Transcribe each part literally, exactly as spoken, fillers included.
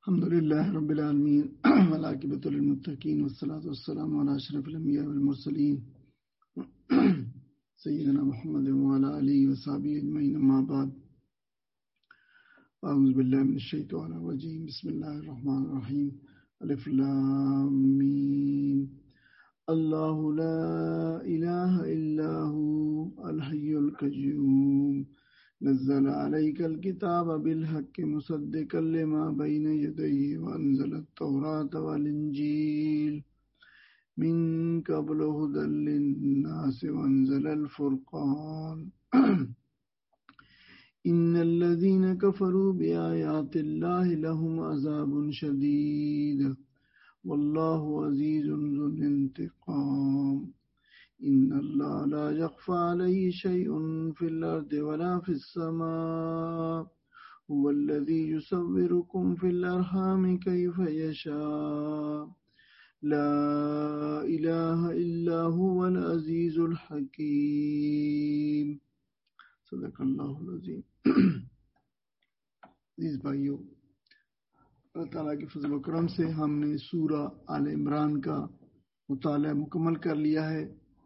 الحمد لله رب العالمين والعاقبة للمتقين والصلاة والسلام على أشرف الأنبياء والمرسلين سيدنا محمد وعلى آله وصحبه أجمعين. أما بعد، أعوذ بالله من الشيطان الرجيم. بسم الله الرحمن الرحيم. ألف لام ميم. الله لا إله إلا هو الحي القيوم نزل عليك الكتاب بالحق مصدقا لما بين يديه وأنزل التوراة والإنجيل من قبل هدى للناس وأنزل الفرقان إن الذين كفروا بآيات الله لهم عذاب شديد والله عزيز ذو الانتقام. إن الله لا يخفى عليه شيء في الأرض ولا في السماء هو الذي يصوركم في الأرحام كيف يشاء لا إله إلا هو العزيز الحكيم. صدق اللہ العظیم. عزیز بھائیو، اللہ تعالیٰ کے فضل و کرم سے ہم نے سورہ آل عمران کا مطالعہ مکمل کر لیا ہے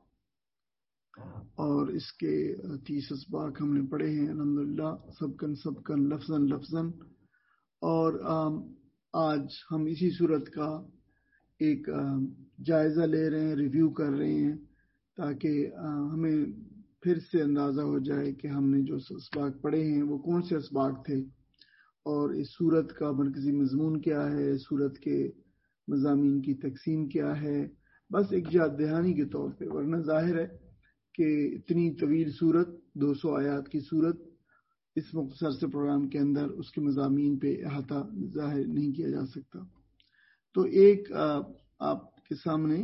اور اس کے تیس اسباق ہم نے پڑھے ہیں الحمدللہ، سبکن سبکن لفظاً لفظاً. اور آج ہم اسی صورت کا ایک جائزہ لے رہے ہیں، ریویو کر رہے ہیں، تاکہ ہمیں پھر سے اندازہ ہو جائے کہ ہم نے جو اسباق پڑھے ہیں وہ کون سے اسباق تھے اور اس صورت کا مرکزی مضمون کیا ہے، صورت کے مضامین کی تقسیم کیا ہے. بس ایک یاد دہانی کے طور پہ، ورنہ ظاہر ہے کہ اتنی طویل صورت، دو سو آیات کی صورت، اس مختصر سے پروگرام کے اندر اس کے مضامین پہ احاطہ ظاہر نہیں کیا جا سکتا. تو ایک آپ کے سامنے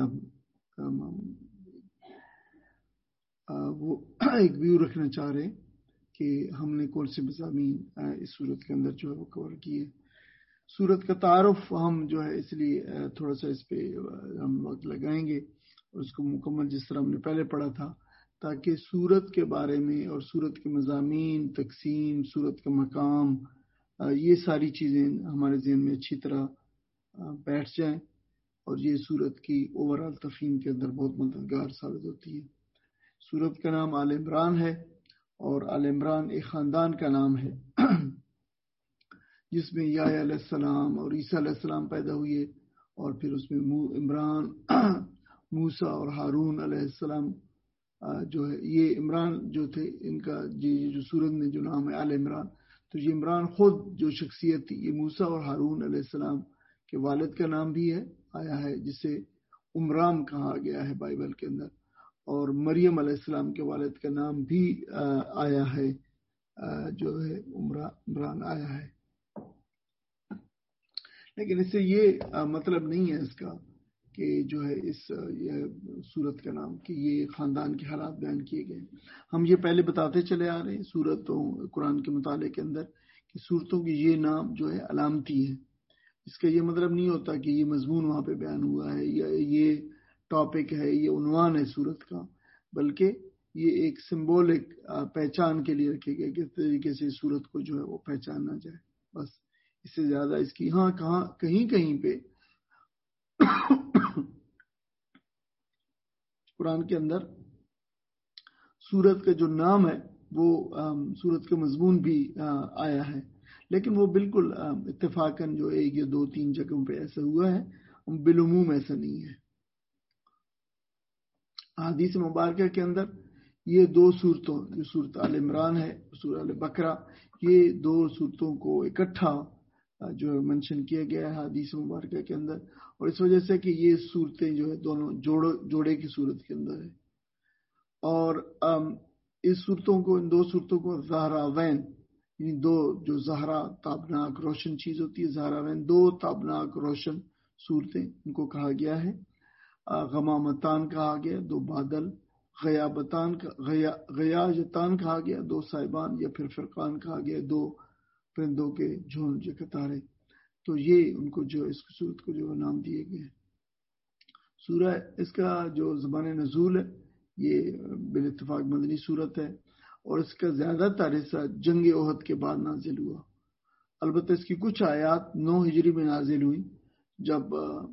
وہ ایک ویو رکھنا چاہ رہے ہیں کہ ہم نے کون سے مضامین اس صورت کے اندر جو ہے وہ کور کیے. صورت کا تعارف ہم جو ہے اس لیے تھوڑا سا اس پہ ہم وقت لگائیں گے اور اس کو مکمل جس طرح ہم نے پہلے پڑھا تھا، تاکہ صورت کے بارے میں اور صورت کے مضامین، تقسیم، صورت کا مقام، یہ ساری چیزیں ہمارے ذہن میں اچھی طرح بیٹھ جائیں اور یہ صورت کی اوور آل تفہیم کے اندر بہت مددگار ثابت ہوتی ہے. صورت کا نام آل عمران ہے اور آل عمران ایک خاندان کا نام ہے جس میں یحییٰ علیہ السلام اور عیسیٰ علیہ السلام پیدا ہوئے، اور پھر اس میں عمران، موسیٰ اور ہارون علیہ السلام جو ہے، یہ عمران جو تھے ان کا جو سورت میں جو نام ہے آل عمران، تو یہ عمران خود جو شخصیت تھی یہ موسیٰ اور ہارون علیہ السلام کے والد کا نام بھی ہے، آیا ہے، جسے عمران کہا گیا ہے بائبل کے اندر. اور مریم علیہ السلام کے والد کا نام بھی آیا ہے، جو ہے عمران آیا ہے. لیکن اس سے یہ مطلب نہیں ہے اس کا کہ جو ہے اس یہ صورت کا نام کہ یہ خاندان کے حالات بیان کیے گئے. ہم یہ پہلے بتاتے چلے آ رہے ہیں صورتوں قرآن کے مطالعے کے اندر کہ صورتوں کی یہ نام جو ہے علامتی ہے. اس کا یہ مطلب نہیں ہوتا کہ یہ مضمون وہاں پہ بیان ہوا ہے یا یہ ٹاپک ہے، یہ عنوان ہے صورت کا، بلکہ یہ ایک سمبولک پہچان کے لیے رکھے گئے کس طریقے سے صورت کو جو ہے وہ پہچانا جائے. بس اس سے زیادہ اس کی ہاں کہاں کہیں کہیں پہ قرآن کے اندر سورت کا جو نام ہے وہ سورت کا مضمون بھی آیا ہے، لیکن وہ بالکل اتفاقاً جو ایک یا دو تین جگہوں پہ ایسا ہوا ہے، بالعموم ایسا نہیں ہے. حدیث مبارکہ کے اندر یہ دو صورتوں، جو صورت آل عمران ہے، سورہ آل بقرہ، یہ دو صورتوں کو اکٹھا جو ہے منشن کیا گیا ہے حدیث مبارکہ کے اندر، اور اس وجہ سے کہ یہ صورتیں جو ہے دونوں جوڑو جوڑے کی صورت کے اندر ہے. اور اس صورتوں کو، ان دو صورتوں کو زہراوین، یعنی دو جو زہرا تابناک روشن چیز ہوتی ہے، زہراوین دو تابناک روشن صورتیں ان کو کہا گیا ہے. غمامتان کہا گیا، دو بادل، غیابتان غیاجتان کہا گیا، دو صاحبان، یا پھر فرقان کہا گیا، دو پرندوں کے جھنڈ یا قطارے. تو یہ ان کو جو اس صورت کو جو نام دیے گئے. سورہ اس کا جو زبان نزول ہے یہ بالاتفاق مدنی صورت ہے، اور اس کا زیادہ تر حصہ جنگ احد کے بعد نازل ہوا. البتہ اس کی کچھ آیات نو ہجری میں نازل ہوئی جب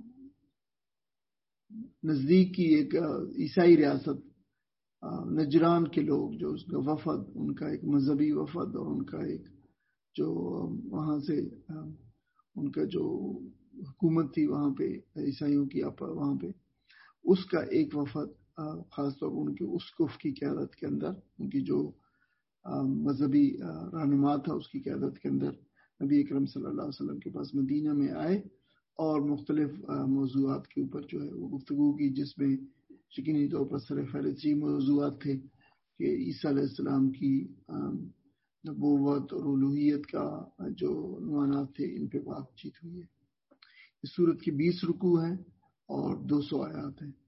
نزدیک کی ایک عیسائی ریاست نجران کے لوگ جو اس کا وفد، ان کا ایک مذہبی وفد اور ان کا ایک جو وہاں سے ان کا جو حکومت تھی وہاں پہ عیسائیوں کی وہاں پہ، اس کا ایک وفد خاص طور پر ان کے اسقف کی قیادت کے اندر، ان کی جو مذہبی رہنما تھا اس کی قیادت کے اندر نبی اکرم صلی اللہ علیہ وسلم کے پاس مدینہ میں آئے اور مختلف موضوعات کے اوپر جو ہے وہ گفتگو کی، جس میں یقینی طور پر سر فہرست یہ موضوعات تھے کہ عیسیٰ علیہ السلام کی نبوت اور الوہیت کا جو عنوانات تھے ان پہ بات چیت ہوئی ہے۔ اس سورت کی بیس رکوع ہیں اور دو سو آیات ہیں۔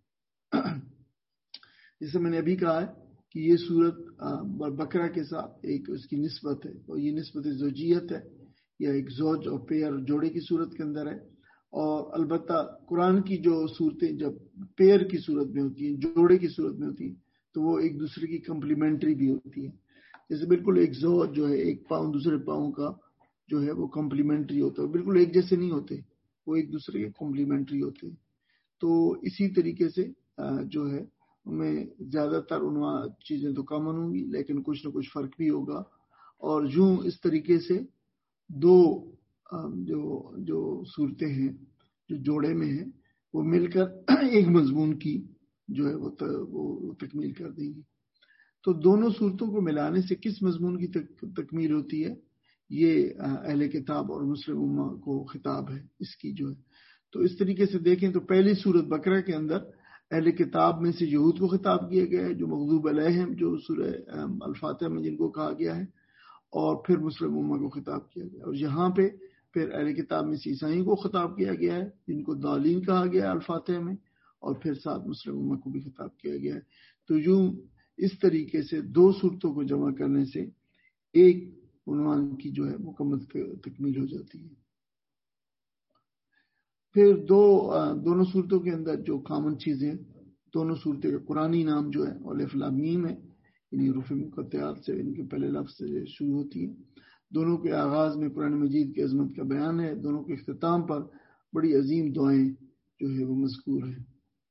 جیسے میں نے ابھی کہا ہے کہ یہ سورت بقرہ کے ساتھ ایک اس کی نسبت ہے، اور یہ نسبت زوجیت ہے، یا ایک زوج اور پیر جوڑے کی صورت کے اندر ہے۔ اور البتہ قرآن کی جو صورتیں جب پیر کی صورت میں ہوتی ہیں، جوڑے کی صورت میں ہوتی ہیں، تو وہ ایک دوسرے کی کمپلیمنٹری بھی ہوتی ہیں۔ جیسے بالکل ایک زوج جو ہے ایک پاؤں دوسرے پاؤں کا جو ہے وہ کمپلیمنٹری ہوتا ہے، بالکل ایک جیسے نہیں ہوتے، وہ ایک دوسرے کے کمپلیمنٹری ہوتے ہیں۔ تو اسی طریقے سے جو ہے میں زیادہ تر عنوان چیزیں تو کامن ہوں گی، لیکن کچھ نہ کچھ فرق بھی ہوگا، اور یوں اس طریقے سے دو جو جو صورتیں ہیں جو جوڑے میں ہیں وہ مل کر ایک مضمون کی جو ہے وہ تکمیل کر دیں گی۔ تو دونوں صورتوں کو ملانے سے کس مضمون کی تکمیل ہوتی ہے؟ یہ اہل کتاب اور مسلم امہ کو خطاب ہے اس کی جو ہے۔ تو اس طریقے سے دیکھیں تو پہلی سورت بقرہ کے اندر اہل کتاب میں سے یہود کو خطاب کیا گیا ہے جو مغضوب علیہم جو سورہ الفاتحہ میں جن کو کہا گیا ہے، اور پھر مسلم امہ کو خطاب کیا گیا، اور یہاں پہ پھر اہل کتاب میں سے عیسائیوں کو خطاب کیا گیا ہے جن کو ضالین کہا گیا ہے الفاتحہ میں، اور پھر ساتھ مسلم امہ کو بھی خطاب کیا گیا ہے۔ تو یوں اس طریقے سے دو صورتوں کو جمع کرنے سے ایک عنوان کی جو ہے مکمل تکمیل ہو جاتی ہے۔ پھر دو دونوں صورتوں کے اندر جو کامن چیزیں، دونوں صورتیں کا قرآنی نام جو ہے الف لام میم ہے، یعنی حروف مقطعات سے ان کے پہلے لفظ سے شروع ہوتی ہے۔ دونوں کے آغاز میں قرآن مجید کی عظمت کا بیان ہے، دونوں کے اختتام پر بڑی عظیم دعائیں جو ہے وہ مذکور ہیں۔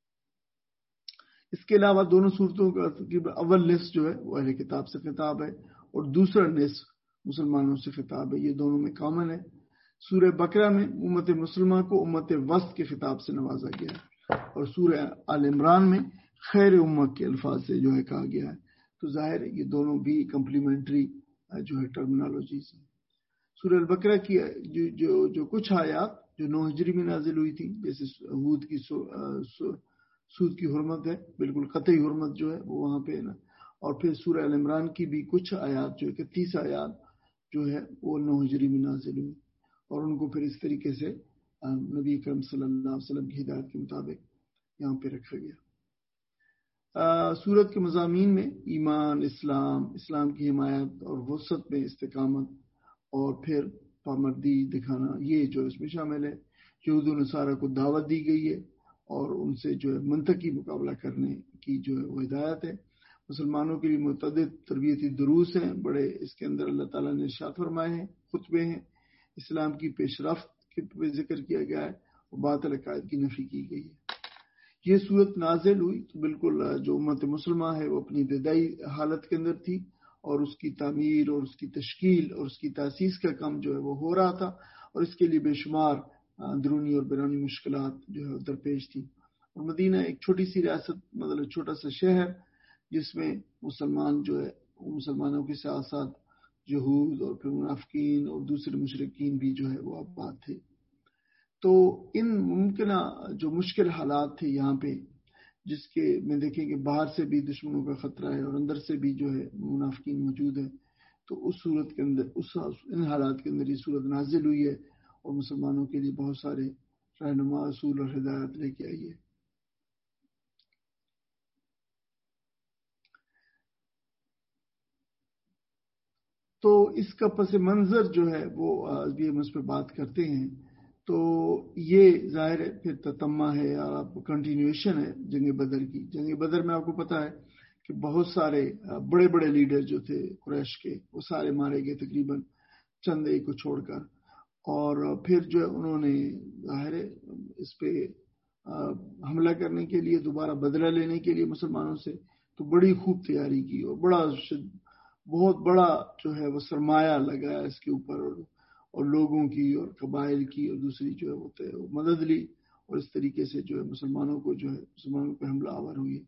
اس کے علاوہ دونوں صورتوں کا اول نصف جو ہے وہ اہل کتاب سے خطاب ہے اور دوسرا نصف مسلمانوں سے خطاب ہے، یہ دونوں میں کامن ہے۔ سورہ بقرہ میں امت مسلمہ کو امت وسط کے خطاب سے نوازا گیا ہے، اور سورہ آل عمران میں خیر امت کے الفاظ سے جو ہے کہا گیا ہے۔ تو ظاہر ہے یہ دونوں بھی کمپلیمنٹری جو ہے ٹرمینالوجیز ہیں۔ سورہ البقرہ کی جو جو, جو کچھ آیات جو نو ہجری میں نازل ہوئی تھی، جیسے ہود کی سو, سو, سود کی حرمت ہے، بالکل قطعی حرمت جو ہے وہ وہاں پہ ہے نا، اور پھر سورہ ال عمران کی بھی کچھ آیات جو اکتیس آیات جو ہے وہ نو ہجری میں نازل ہوئی، اور ان کو پھر اس طریقے سے نبی اکرم صلی اللہ علیہ وسلم کی ہدایت کے مطابق یہاں پہ رکھا گیا۔ سورت کے مضامین میں ایمان، اسلام، اسلام کی حمایت اور وسعت میں استقامت، اور پھر پامردی دکھانا، یہ جو اس میں شامل ہے۔ یہود و نصارہ کو دعوت دی گئی ہے اور ان سے جو ہے منطقی مقابلہ کرنے کی جو ہے وہ ہدایت ہے۔ مسلمانوں کے لیے متعدد تربیتی دروس ہیں بڑے، اس کے اندر اللہ تعالیٰ نے ارشاد فرمائے ہیں، خطبے ہیں، اسلام کی پیش رفت کے ذکر کیا گیا ہے اور باطل عقائد کی نفی کی گئی ہے۔ یہ صورت نازل ہوئی تو بالکل جو امت مسلمہ ہے وہ اپنی ابتدائی حالت کے اندر تھی، اور اس کی تعمیر اور اس کی تشکیل اور اس کی تاسیس کا کام جو ہے وہ ہو رہا تھا، اور اس کے لیے بے شمار اندرونی اور بیرونی مشکلات جو ہے درپیش تھی۔ اور مدینہ ایک چھوٹی سی ریاست، مطلب چھوٹا سا شہر جس میں مسلمان جو ہے مسلمانوں کے ساتھ ساتھ یہود اور پھر منافقین اور دوسرے مشرکین بھی جو ہے وہ آباد تھے۔ تو ان ممکنہ جو مشکل حالات تھے یہاں پہ، جس کے میں دیکھیں کہ باہر سے بھی دشمنوں کا خطرہ ہے اور اندر سے بھی جو ہے منافقین موجود ہیں، تو اس صورت کے اندر اس ان حالات کے اندر یہ صورت نازل ہوئی ہے اور مسلمانوں کے لیے بہت سارے رہنما، اصول اور ہدایات لے کے آئی ہے۔ تو اس کا پس منظر جو ہے وہ ابھی ہم اس پہ بات کرتے ہیں، تو یہ ظاہر ہے پھر تتمہ ہے اور آپ کنٹینیویشن ہے جنگ بدر کی۔ جنگ بدر میں آپ کو پتا ہے کہ بہت سارے بڑے بڑے لیڈر جو تھے قریش کے وہ سارے مارے گئے تقریباً چند ایک کو چھوڑ کر، اور پھر جو ہے انہوں نے ظاہر اس پہ حملہ کرنے کے لیے، دوبارہ بدلہ لینے کے لیے مسلمانوں سے تو بڑی خوب تیاری کی اور بڑا بہت بڑا جو ہے وہ سرمایہ لگایا اس کے اوپر، اور اور لوگوں کی اور قبائل کی اور دوسری جو ہے وہ مدد لی، اور اس طریقے سے جو ہے مسلمانوں کو جو ہے مسلمانوں پہ حملہ آور ہوئی۔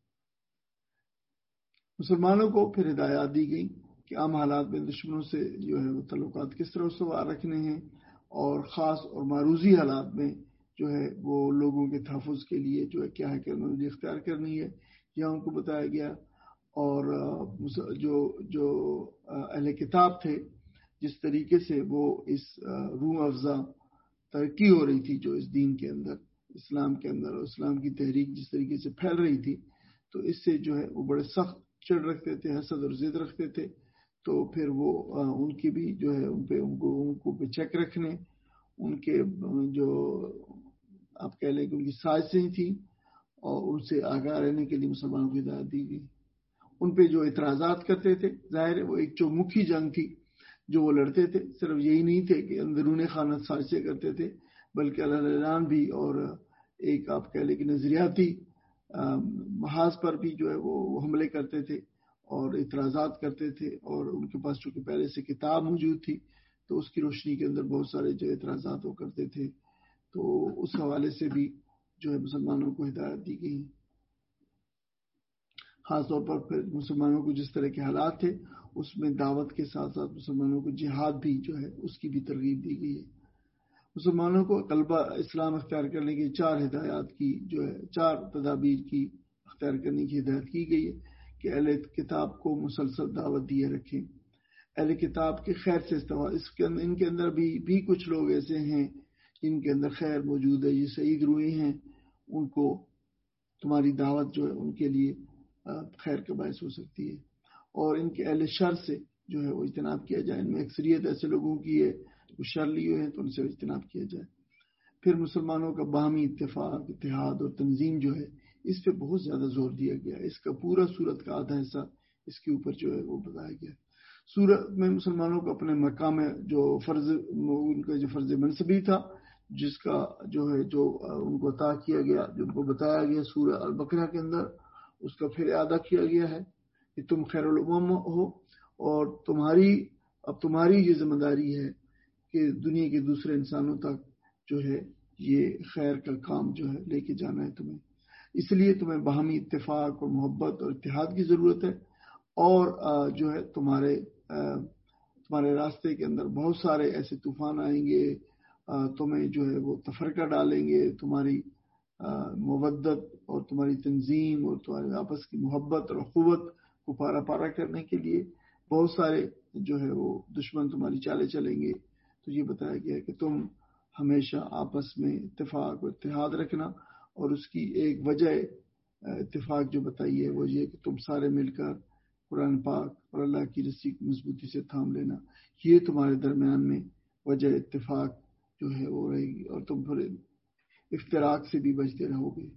مسلمانوں کو پھر ہدایات دی گئی کہ عام حالات میں دشمنوں سے جو ہے وہ تعلقات کس طرح استوار رکھنے ہیں، اور خاص اور معروضی حالات میں جو ہے وہ لوگوں کے تحفظ کے لیے جو ہے کیا ہے کہ انہوں نے اختیار کرنی ہے، یہ ان کو بتایا گیا۔ اور جو جو اہل کتاب تھے، جس طریقے سے وہ اس روح افزا ترقی ہو رہی تھی جو اس دین کے اندر، اسلام کے اندر، اور اسلام کی تحریک جس طریقے سے پھیل رہی تھی، تو اس سے جو ہے وہ بڑے سخت چڑ رکھتے تھے، حسد اور ضد رکھتے تھے۔ تو پھر وہ ان کی بھی جو ہے ان پہ ان کو ان کو پہ چیک رکھنے، ان کے جو آپ کہہ لیں کہ ان کی سازشیں تھیں، اور ان سے آگاہ رہنے کے لیے مسلمانوں کو ہدایت دی گئی۔ ان پہ جو اعتراضات کرتے تھے، ظاہر ہے وہ ایک چومکھی جنگ تھی جو وہ لڑتے تھے، صرف یہی نہیں تھے کہ اندرون خانہ سازشیں کرتے تھے، بلکہ اعلان بھی اور ایک آپ کہہ لیں کہ نظریاتی محاذ پر بھی جو ہے وہ حملے کرتے تھے اور اعتراضات کرتے تھے، اور ان کے پاس چونکہ پہلے سے کتاب موجود تھی تو اس کی روشنی کے اندر بہت سارے جو اعتراضات وہ کرتے تھے، تو اس حوالے سے بھی جو ہے مسلمانوں کو ہدایت دی گئی۔ خاص طور پر پھر مسلمانوں کو جس طرح کے حالات تھے اس میں دعوت کے ساتھ ساتھ مسلمانوں کو جہاد بھی جو ہے اس کی بھی ترغیب دی گئی ہے۔ مسلمانوں کو قلبہ اسلام اختیار کرنے کی چار ہدایات کی جو ہے چار تدابیر کی اختیار کرنے کی ہدایت کی گئی ہے کہ اہل کتاب کو مسلسل دعوت دیے رکھیں، اہل کتاب کے خیر سے استفادہ، اس کے اندر ان کے اندر بھی بھی کچھ لوگ ایسے ہیں جن کے اندر خیر موجود ہے، یہ سعید روئے ہیں، ان کو تمہاری دعوت جو ہے ان کے لیے خیر کا باعث ہو سکتی ہے، اور ان کے اہل شر سے جو ہے وہ اجتناب کیا جائے۔ ان میں اکثریت ایسے لوگوں کی ہے جو شر لیے ہیں تو ان سے اجتناب کیا جائے۔ پھر مسلمانوں کا باہمی اتفاق، اتحاد اور تنظیم جو ہے اس پہ بہت زیادہ زور دیا گیا، اس کا پورا سورت کا آدھا حصہ اس کے اوپر جو ہے وہ بتایا گیا۔ سورت میں مسلمانوں کو اپنے مقام جو فرض ان کا جو فرض منصبی تھا، جس کا جو ہے جو ان کو عطا کیا گیا، جو ان کو بتایا گیا سورہ البقرہ کے اندر، اس کا پھر اعادہ کیا گیا ہے کہ تم خیر الامم ہو، اور تمہاری اب تمہاری یہ ذمہ داری ہے کہ دنیا کے دوسرے انسانوں تک جو ہے یہ خیر کا کام جو ہے لے کے جانا ہے تمہیں، اس لیے تمہیں باہمی اتفاق اور محبت اور اتحاد کی ضرورت ہے، اور جو ہے تمہارے تمہارے راستے کے اندر بہت سارے ایسے طوفان آئیں گے، تمہیں جو ہے وہ تفرقہ ڈالیں گے، تمہاری مودت اور تمہاری تنظیم اور تمہارے آپس کی محبت اور اخوت کو پارا پارا کرنے کے لیے بہت سارے جو ہے وہ دشمن تمہاری چالیں چلیں گے۔ تو یہ بتایا گیا کہ تم ہمیشہ آپس میں اتفاق اور اتحاد رکھنا، اور اس کی ایک وجہ اتفاق جو بتائی ہے وہ یہ کہ تم سارے مل کر قرآن پاک اور اللہ کی رسی کو مضبوطی سے تھام لینا، یہ تمہارے درمیان میں وجہ اتفاق جو ہے وہ رہے گی، اور تم پھر افتراق سے بھی بچتے رہو گے۔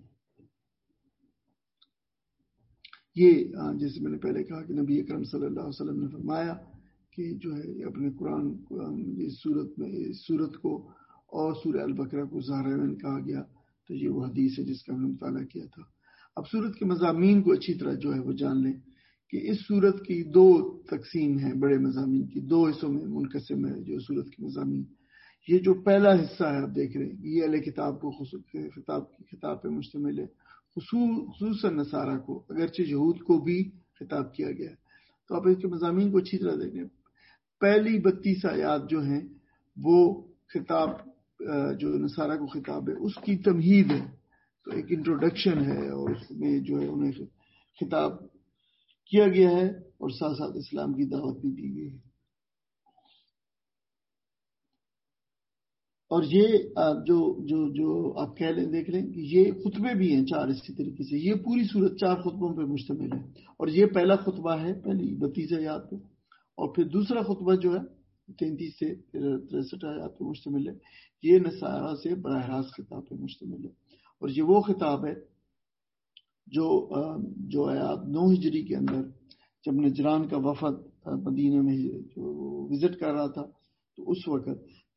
یہ جیسے میں نے پہلے کہا کہ نبی اکرم صلی اللہ علیہ وسلم نے فرمایا کہ جو ہے اپنے قرآن اس سورت میں اس سورت کو اور سورہ البقرہ کو ظاہرین کہا گیا، تو یہ وہ حدیث ہے جس کا ہم نے مطالعہ کیا تھا۔ اب سورت کے مضامین کو اچھی طرح جو ہے وہ جان لیں کہ اس سورت کی دو تقسیم ہیں، بڑے مضامین کی دو حصوں میں منقسم ہے جو سورت کے مضامین۔ یہ جو پہلا حصہ ہے آپ دیکھ رہے ہیں یہ اہل کتاب کو خطاب خطاب پہ مشتمل ہے، خصوصاً نصارہ کو، اگرچہ یہود کو بھی خطاب کیا گیا ہے۔ تو آپ اس کے مضامین کو اچھی طرح دیکھیں۔ پہلی بتیس آیات جو ہیں وہ خطاب جو نصارہ کو خطاب ہے اس کی تمہید ہے، تو ایک انٹروڈکشن ہے، اور اس میں جو ہے انہیں خطاب کیا گیا ہے اور ساتھ ساتھ اسلام کی دعوت بھی دی گئی ہے۔ اور یہ جو جو جو آپ کہہ لیں دیکھ لیں کہ یہ خطبے بھی ہیں چار، اسی طریقے سے یہ پوری سورت چار خطبوں پہ مشتمل ہے، اور یہ پہلا خطبہ ہے پہلی بتیس آیات پہ، اور پھر دوسرا خطبہ جو ہے تینتیس سے تریسٹھ آیات پہ مشتمل ہے، یہ نصارہ سے براہ راست خطاب پہ مشتمل ہے، اور یہ وہ خطاب ہے جو جو آیات نو ہجری کے اندر جب نجران کا وفد مدینہ میں جو وزٹ کر رہا تھا تو اس وقت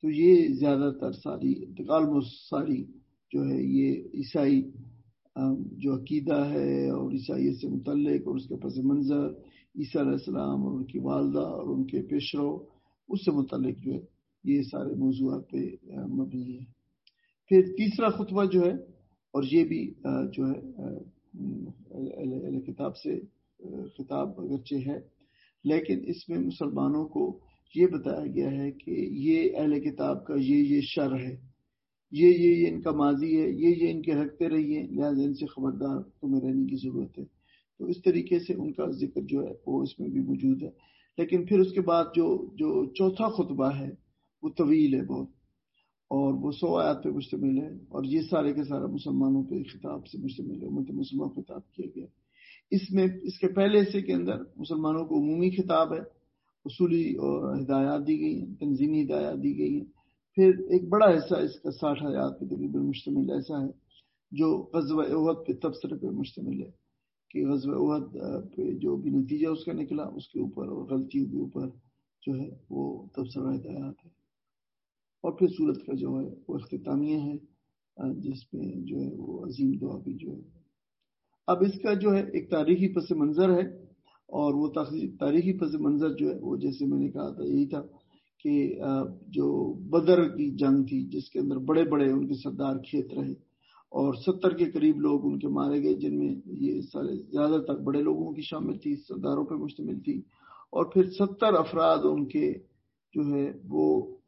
تو یہ زیادہ تر ساری آلموسٹ ساری جو ہے یہ عیسائی جو عقیدہ ہے اور عیسائیت سے متعلق اور اس کے پس منظر عیسیٰ علیہ السلام اور ان کی والدہ اور ان کے پیشرو اس سے متعلق جو ہے یہ سارے موضوعات پہ مبنی ہے. پھر تیسرا خطبہ جو ہے اور یہ بھی جو ہے اہل کتاب سے خطاب اگرچہ ہے لیکن اس میں مسلمانوں کو یہ بتایا گیا ہے کہ یہ اہل کتاب کا یہ یہ شر ہے, یہ یہ یہ ان کا ماضی ہے, یہ یہ ان کے رکھتے رہیے, لہٰذا ان سے خبردار تمہیں رہنے کی ضرورت ہے. تو اس طریقے سے ان کا ذکر جو ہے وہ اس میں بھی موجود ہے. لیکن پھر اس کے بعد جو جو چوتھا خطبہ ہے وہ طویل ہے بہت اور وہ سو آیات پہ مشتمل ہے اور یہ سارے کے سارا مسلمانوں پہ خطاب سے مشتمل ہے, امت مسلمہ خطاب کیا گیا. اس میں اس کے پہلے سے کے اندر مسلمانوں کو عمومی خطاب ہے, اصولی اور ہدایات دی گئی ہیں, تنظیمی ہدایات دی گئی ہیں. پھر ایک بڑا حصہ اس کا ساٹھ آیات پہ تقریباً مشتمل ایسا ہے جو غزوہ احد پہ تبصرے پہ مشتمل ہے کہ غزوہ احد پہ جو بھی نتیجہ اس کا نکلا اس کے اوپر اور غلطیوں کے اوپر جو ہے وہ تبصرہ ہدایات ہے. اور پھر سورت کا جو ہے وہ اختتامیہ ہے جس میں جو ہے وہ عظیم دعا بھی جو ہے. اب اس کا جو ہے ایک تاریخی پس منظر ہے اور وہ تاریخی پس منظر جو ہے وہ جیسے میں نے کہا تھا یہی تھا کہ جو بدر کی جنگ تھی جس کے اندر بڑے بڑے ان کے سردار کھیت رہے اور ستر کے قریب لوگ ان کے مارے گئے, جن میں یہ سارے زیادہ تر بڑے لوگوں کی شامل تھی, سرداروں پہ مشتمل تھی. اور پھر ستر افراد ان کے جو ہے وہ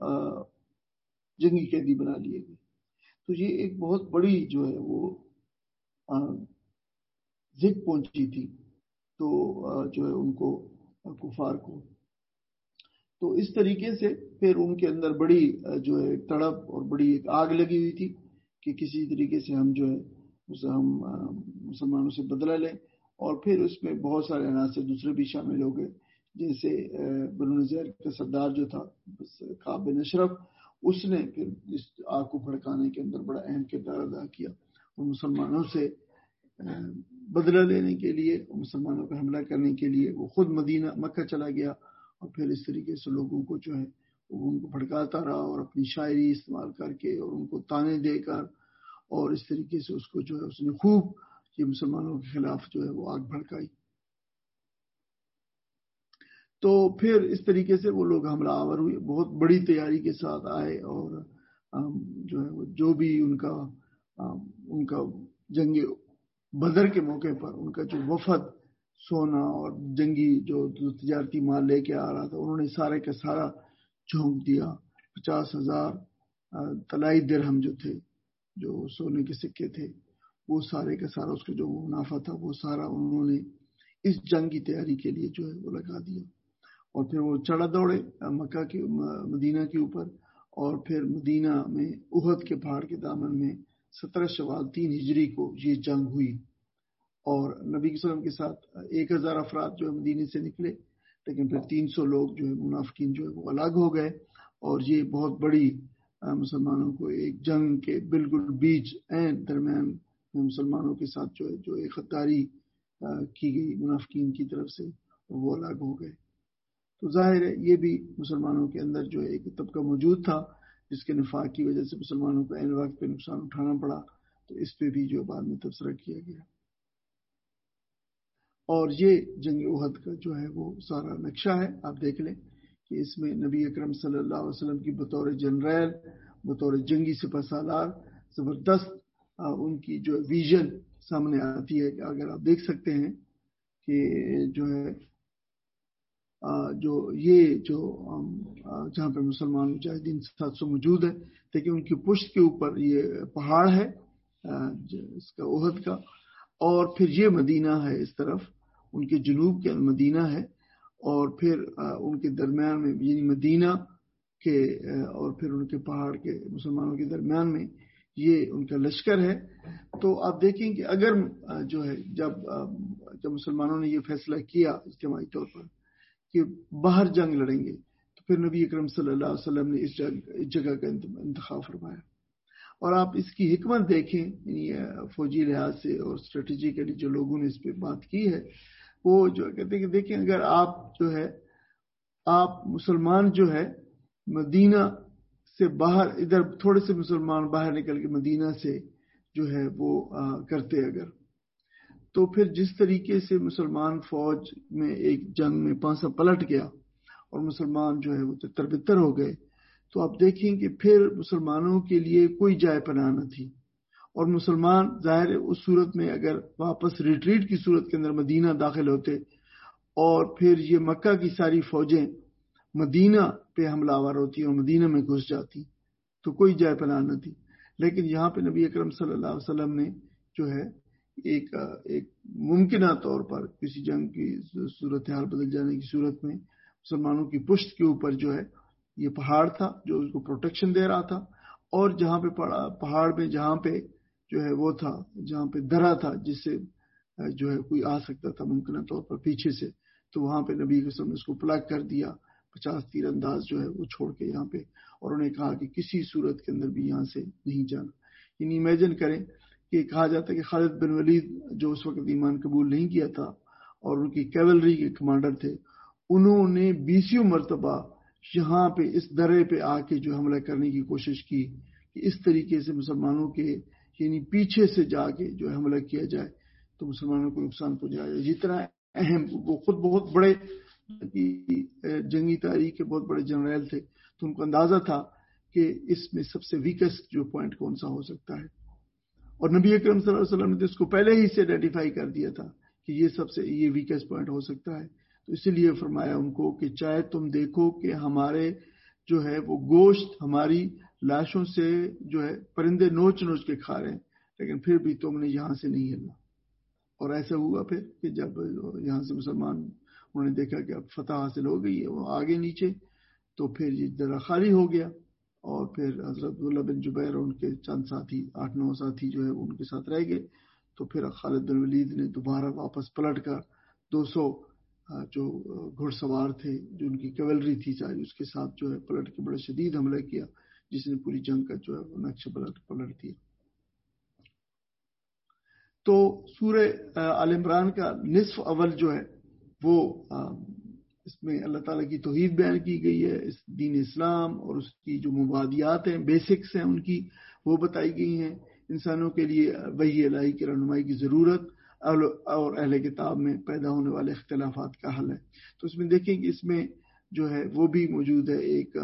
جنگی قیدی بنا لیے گئے. تو یہ ایک بہت بڑی جو ہے وہ ضد پہنچی تھی تو جو ہے ان کو کفار کو. تو اس طریقے سے پھر ان کے اندر بڑی جو ہے تڑپ اور بڑی ایک آگ لگی ہوئی تھی کہ کسی طریقے سے ہم جو ہے اسے ہم مسلمانوں سے بدلہ لیں. اور پھر اس میں بہت سارے عناصر دوسرے بھی شامل ہو گئے, جیسے بنو نذیر کا سردار جو تھا کعب بن اشرف, اس نے پھر اس آگ کو بھڑکانے کے اندر بڑا اہم کردار ادا کیا اور مسلمانوں سے بدلہ لینے کے لیے, مسلمانوں پر حملہ کرنے کے لیے وہ خود مدینہ مکہ چلا گیا اور پھر اس طریقے سے لوگوں کو جو ہے وہ ان کو بھڑکاتا رہا اور اپنی شاعری استعمال کر کے اور ان کو تانے دے کر اور اس طریقے سے اس کو جو ہے اس نے خوب یہ مسلمانوں کے خلاف جو ہے وہ آگ بھڑکائی. تو پھر اس طریقے سے وہ لوگ حملہ آور ہوئے, بہت بڑی تیاری کے ساتھ آئے اور جو ہے جو بھی ان کا ان کا جنگ بدر کے موقع پر ان کا جو وفد سونا اور جنگی جو تجارتی مال لے کے آ رہا تھا انہوں نے سارے کا سارا جھونک دیا. پچاس ہزار طلائی درہم جو تھے جو سونے کے سکے تھے وہ سارے کا سارا اس کا جو منافع تھا وہ سارا انہوں نے اس جنگ کی تیاری کے لیے جو ہے وہ لگا دیا. اور پھر وہ چڑھا دوڑے مکہ کے مدینہ کے اوپر اور پھر مدینہ میں احد کے پہاڑ کے دامن میں سترہ شوال تین ہجری کو یہ جنگ ہوئی. اور نبی صلی اللہ علیہ وسلم کے ساتھ ایک ہزار افراد جو ہے مدینے سے نکلے, لیکن پھر تین سو لوگ جو ہے منافقین جو ہے وہ الگ ہو گئے. اور یہ بہت بڑی مسلمانوں کو ایک جنگ کے بالکل بیچ این درمیان میں مسلمانوں کے ساتھ جو ہے جو ایک غداری کی گئی منافقین کی طرف سے وہ الگ ہو گئے. تو ظاہر ہے یہ بھی مسلمانوں کے اندر جو ایک طبقہ موجود تھا جس کے نفاق کی وجہ سے مسلمانوں کو عین وقت پہ نقصان اٹھانا پڑا. تو اس پہ بھی جو بعد میں تبصرہ کیا گیا. اور یہ جنگ احد کا جو ہے وہ سارا نقشہ ہے, آپ دیکھ لیں کہ اس میں نبی اکرم صلی اللہ علیہ وسلم کی بطور جنرل, بطور جنگی سپہ سالار زبردست ان کی جو ویژن سامنے آتی ہے. اگر آپ دیکھ سکتے ہیں کہ جو ہے جو یہ جو جہاں پہ مسلمان مجاہدین سات سو موجود ہے, لیکن ان کی پشت کے اوپر یہ پہاڑ ہے اس کا احد کا, اور پھر یہ مدینہ ہے اس طرف ان کے جنوب کے مدینہ ہے, اور پھر ان کے درمیان میں یعنی مدینہ کے اور پھر ان کے پہاڑ کے مسلمانوں کے درمیان میں یہ ان کا لشکر ہے. تو آپ دیکھیں کہ اگر جو ہے جب جب مسلمانوں نے یہ فیصلہ کیا اجتماعی طور پر کہ باہر جنگ لڑیں گے, تو پھر نبی اکرم صلی اللہ علیہ وسلم نے اس جگہ اس جگہ کا انتخاب فرمایا. اور آپ اس کی حکمت دیکھیں یعنی فوجی لحاظ سے اور اسٹریٹجیکلی جو لوگوں نے اس پہ بات کی ہے وہ جو کہتے ہیں کہ دیکھیں اگر آپ جو ہے آپ مسلمان جو ہے مدینہ سے باہر ادھر تھوڑے سے مسلمان باہر نکل کے مدینہ سے جو ہے وہ کرتے اگر تو پھر جس طریقے سے مسلمان فوج میں ایک جنگ میں پانسا پلٹ گیا اور مسلمان جو ہے وہ تتر بتر ہو گئے، تو آپ دیکھیں کہ پھر مسلمانوں کے لیے کوئی جائے پناہ نہ تھی، اور مسلمان ظاہر اس صورت میں اگر واپس ریٹریٹ کی صورت کے اندر مدینہ داخل ہوتے اور پھر یہ مکہ کی ساری فوجیں مدینہ پہ حملہ آور ہوتی اور مدینہ میں گھس جاتی تو کوئی جائے پناہ نہ تھی. لیکن یہاں پہ نبی اکرم صلی اللہ علیہ وسلم نے جو ہے ایک ایک ممکنہ طور پر کسی جنگ کی صورتحال بدل جانے کی صورت میں مسلمانوں کی پشت کے اوپر جو ہے یہ پہاڑ تھا جو اس کو پروٹیکشن دے رہا تھا، اور جہاں پہ پہاڑ میں جہاں پہ جو ہے وہ تھا، جہاں پہ درا تھا جس سے جو ہے کوئی آ سکتا تھا ممکنہ طور پر پیچھے سے، تو وہاں پہ نبی کے وسلم نے اس کو پلاک کر دیا، پچاس تیر انداز جو ہے وہ چھوڑ کے یہاں پہ، اور انہوں نے کہا کہ کسی صورت کے اندر بھی یہاں سے نہیں جانا. یعنی امیجن کریں کہ کہا جاتا ہے کہ خالد بن ولید جو اس وقت ایمان قبول نہیں کیا تھا اور ان کی کیولری کے کمانڈر تھے، انہوں نے بیسیوں مرتبہ یہاں پہ اس درے پہ آ کے جو حملہ کرنے کی کوشش کی کہ اس طریقے سے مسلمانوں کے یعنی پیچھے سے جا کے جو حملہ کیا جائے تو مسلمانوں کو نقصان پہنچایا جائے. جتنا اہم وہ خود بہت بڑے جنگی تاریخ کے بہت بڑے جنرل تھے، تو ان کو اندازہ تھا کہ اس میں سب سے ویکسٹ جو پوائنٹ کون سا ہو سکتا ہے، اور نبی اکرم صلی اللہ علیہ وسلم نے اس کو پہلے ہی سے آئیڈینٹیفائی کر دیا تھا کہ یہ سب سے یہ ویکسٹ پوائنٹ ہو سکتا ہے. تو اسی لیے فرمایا ان کو کہ چاہے تم دیکھو کہ ہمارے جو ہے وہ گوشت ہماری لاشوں سے جو ہے پرندے نوچ نوچ کے کھا رہے ہیں، لیکن پھر بھی تم نے یہاں سے نہیں ہلنا. اور ایسا ہوا پھر کہ جب یہاں سے مسلمان انہوں نے دیکھا کہ اب فتح حاصل ہو گئی ہے، وہ آگے نیچے، تو پھر یہ درہ خالی ہو گیا، اور پھر حضرت عبداللہ بن جبیر اور ان کے چند ساتھی آٹھ نو ساتھی جو ہے ان کے ساتھ رہ گئے. تو پھر خالد بن ولید نے دوبارہ واپس پلٹ کر دو سو جو گھڑ سوار تھے جو ان کی کیولری تھی ساری اس کے ساتھ جو ہے پلٹ کے بڑا شدید حملہ کیا، جس نے پوری جنگ کا جو ہے وہ نقش پلٹ پلٹ دیا. تو سورہ آل عمران کا نصف اول جو ہے وہ اس میں اللہ تعالیٰ کی توحید بیان کی گئی ہے، اس دین اسلام اور اس کی جو مبادیات ہیں، بیسکس ہیں ان کی، وہ بتائی گئی ہیں. انسانوں کے لیے وحی الہی کی رہنمائی کی ضرورت اور اہل کتاب میں پیدا ہونے والے اختلافات کا حل ہے. تو اس میں دیکھیں کہ اس میں جو ہے وہ بھی موجود ہے، ایک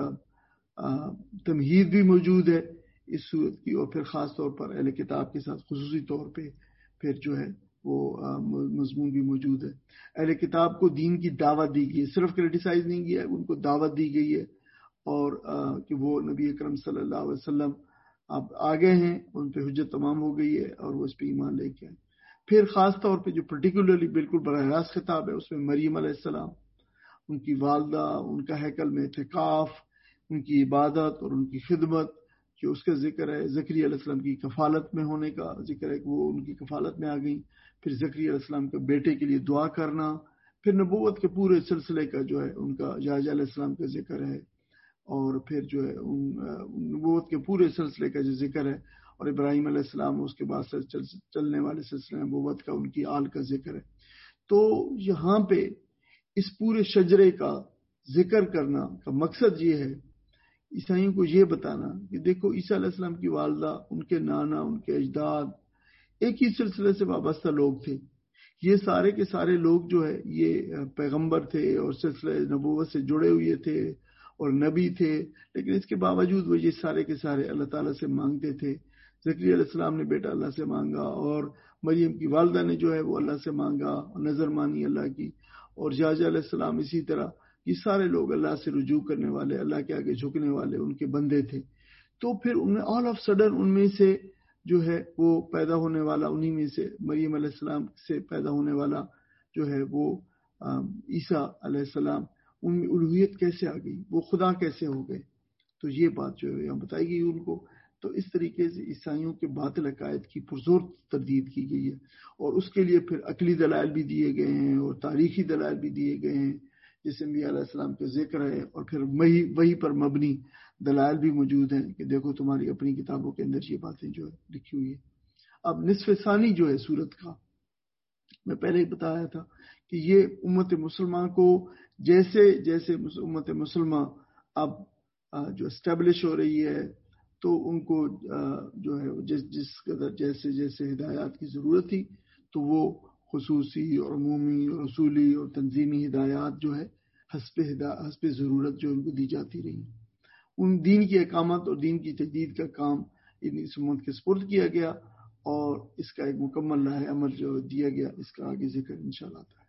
تمہید بھی موجود ہے اس صورت کی، اور پھر خاص طور پر اہل کتاب کے ساتھ خصوصی طور پہ پھر جو ہے وہ مضمون بھی موجود ہے. اہل کتاب کو دین کی دعوت دی گئی ہے، صرف کرٹیسائز نہیں کیا ہے، ان کو دعوت دی گئی ہے، اور کہ وہ نبی اکرم صلی اللہ علیہ وسلم اب آگے ہیں، ان پہ حجت تمام ہو گئی ہے اور وہ اس پہ ایمان لے کے آئے. پھر خاص طور پہ جو پرٹیکولرلی بالکل براہ راست خطاب ہے اس میں مریم علیہ السلام، ان کی والدہ، ان کا ہیکل میں اعتکاف، ان کی عبادت اور ان کی خدمت کہ اس کا ذکر ہے. زکریا علیہ السلام کی کفالت میں ہونے کا ذکر ہے کہ وہ ان کی کفالت میں آ گئی. پھر زکریا علیہ السلام کے بیٹے کے لیے دعا کرنا. پھر نبوت کے پورے سلسلے کا جو ہے ان کا یحییٰ علیہ السلام کا ذکر ہے، اور پھر جو ہے ان نبوت کے پورے سلسلے کا جو ذکر ہے، اور ابراہیم علیہ السلام اس کے بعد سے چل چلنے والے سلسلے نبوت کا ان کی آل کا ذکر ہے. تو یہاں پہ اس پورے شجرے کا ذکر کرنا کا مقصد یہ ہے عیسائیوں کو یہ بتانا کہ دیکھو عیسیٰ علیہ السلام کی والدہ، ان کے نانا، ان کے اجداد ایک ہی سلسلے سے وابستہ لوگ تھے. یہ سارے کے سارے لوگ جو ہے یہ پیغمبر تھے اور سلسلہ نبوت سے جڑے ہوئے تھے اور نبی تھے، لیکن اس کے باوجود وہ یہ سارے کے سارے اللہ تعالیٰ سے مانگتے تھے. زکریا علیہ السلام نے بیٹا اللہ سے مانگا، اور مریم کی والدہ نے جو ہے وہ اللہ سے مانگا، نظر مانی اللہ کی، اور یحییٰ علیہ السلام اسی طرح. یہ سارے لوگ اللہ سے رجوع کرنے والے، اللہ کے آگے جھکنے والے ان کے بندے تھے. تو پھر ان میں آل آف سڈن ان میں سے جو ہے وہ پیدا ہونے والا، انہی میں سے مریم علیہ السلام سے پیدا ہونے والا جو ہے وہ عیسیٰ علیہ السلام، ان میں الوہیت کیسے آ گئی، وہ خدا کیسے ہو گئے. تو یہ بات جو ہے یہاں بتائی گئی ان کو. تو اس طریقے سے عیسائیوں کے باطل عقائد کی پرزور تردید کی گئی ہے، اور اس کے لیے پھر عقلی دلائل بھی دیے گئے ہیں اور تاریخی دلائل بھی دیے گئے ہیں جس میں علیہ السلام کا ذکر ہے، اور پھر وہی وہی پر مبنی دلائل بھی موجود ہیں کہ دیکھو تمہاری اپنی کتابوں کے اندر یہ باتیں جو ہے لکھی ہوئی ہیں. اب نصف ثانی جو ہے سورت کا، میں پہلے ہی بتایا تھا کہ یہ امت مسلمہ کو جیسے جیسے امت مسلمہ اب جو اسٹیبلش ہو رہی ہے تو ان کو جو ہے جس جس قدر جیسے جیسے ہدایات کی ضرورت تھی تو وہ خصوصی اور عمومی اور اصولی اور تنظیمی ہدایات جو ہے حسب حسب ضرورت جو ان کو دی جاتی رہی. ان دین کی اقامت اور دین کی تجدید کا کام اس امت کے سپرد کیا گیا اور اس کا ایک مکمل راہ عمل جو دیا گیا اس کا آگے ذکر انشاءاللہ آتا ہے.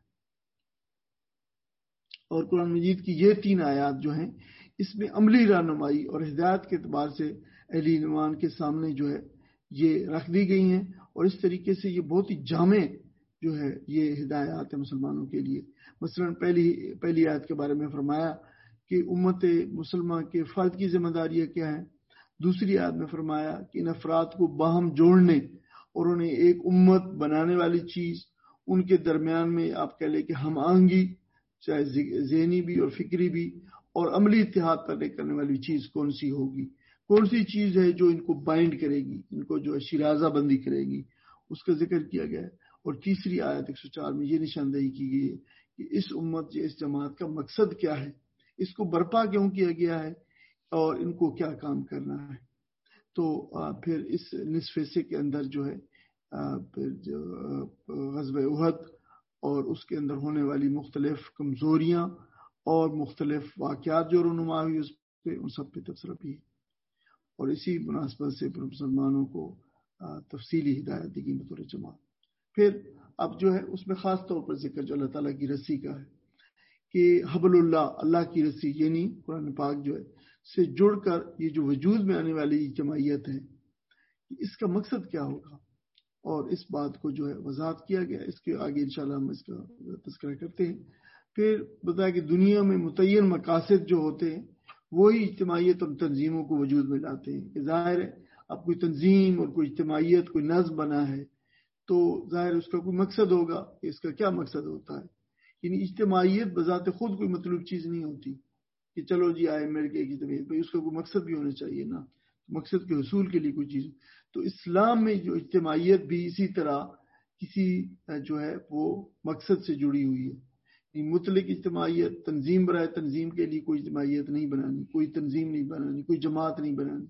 اور قرآن مجید کی یہ تین آیات جو ہیں اس میں عملی رہنمائی اور ہدایت کے اعتبار سے اہل ایمان کے سامنے جو ہے یہ رکھ دی گئی ہیں اور اس طریقے سے یہ بہت ہی جامع جو ہے یہ ہدایات ہیں مسلمانوں کے لیے. مثلا پہلی پہلی آیت کے بارے میں فرمایا کہ امت مسلمہ کے فرد کی ذمہ داریاں کیا ہیں. دوسری آیت میں فرمایا کہ ان افراد کو باہم جوڑنے اور انہیں ایک امت بنانے والی چیز ان کے درمیان میں آپ کہہ لیں کہ ہم آہنگی چاہے ذہنی بھی اور فکری بھی اور عملی اتحاد پیدا کرنے والی چیز کون سی ہوگی, کون سی چیز ہے جو ان کو بائنڈ کرے گی, ان کو جو ہے شیرازہ بندی کرے گی, اس کا ذکر کیا گیا ہے. اور تیسری آیت ایک سو چار میں یہ نشاندہی کی گئی ہے کہ اس امت اس جماعت کا مقصد کیا ہے, اس کو برپا کیوں کیا گیا ہے اور ان کو کیا کام کرنا ہے. تو پھر اس نصف حصے کے اندر جو ہے پھر جو غزوہ احد اور اس کے اندر ہونے والی مختلف کمزوریاں اور مختلف واقعات جو رونما ہوئی اس پہ ان سب پہ تبصرہ بھی ہے. اور اسی مناسبت سے مسلمانوں کو تفصیلی ہدایت دی گئی بطور جماعت. پھر اب جو ہے اس میں خاص طور پر ذکر جو اللہ تعالیٰ کی رسی کا ہے کہ حبل اللہ, اللہ کی رسی یعنی قرآن پاک جو ہے سے جڑ کر یہ جو وجود میں آنے والی جماعیت ہے اس کا مقصد کیا ہوگا, اور اس بات کو جو ہے وضاحت کیا گیا. اس کے آگے انشاءاللہ ہم اس کا تذکرہ کرتے ہیں. پھر بتایا کہ دنیا میں متعین مقاصد جو ہوتے ہیں وہی اجتماعیت اور تنظیموں کو وجود میں لاتے ہیں. کہ ظاہر ہے اب کوئی تنظیم اور کوئی اجتماعیت کوئی نظم بنا ہے تو ظاہر اس کا کوئی مقصد ہوگا. اس کا کیا مقصد ہوتا ہے؟ یعنی اجتماعیت بذات خود کوئی مطلوب چیز نہیں ہوتی کہ چلو جی آئے مل کے اجتماعیت, بھائی اس کا کوئی مقصد بھی ہونا چاہیے نا, مقصد کے حصول کے لیے کوئی چیز. تو اسلام میں جو اجتماعیت بھی اسی طرح کسی جو ہے وہ مقصد سے جڑی ہوئی ہے. مطلق اجتماعیت تنظیم برائے تنظیم کے لیے کوئی اجتماعیت نہیں بنانی, کوئی تنظیم نہیں بنانی, کوئی جماعت نہیں بنانی,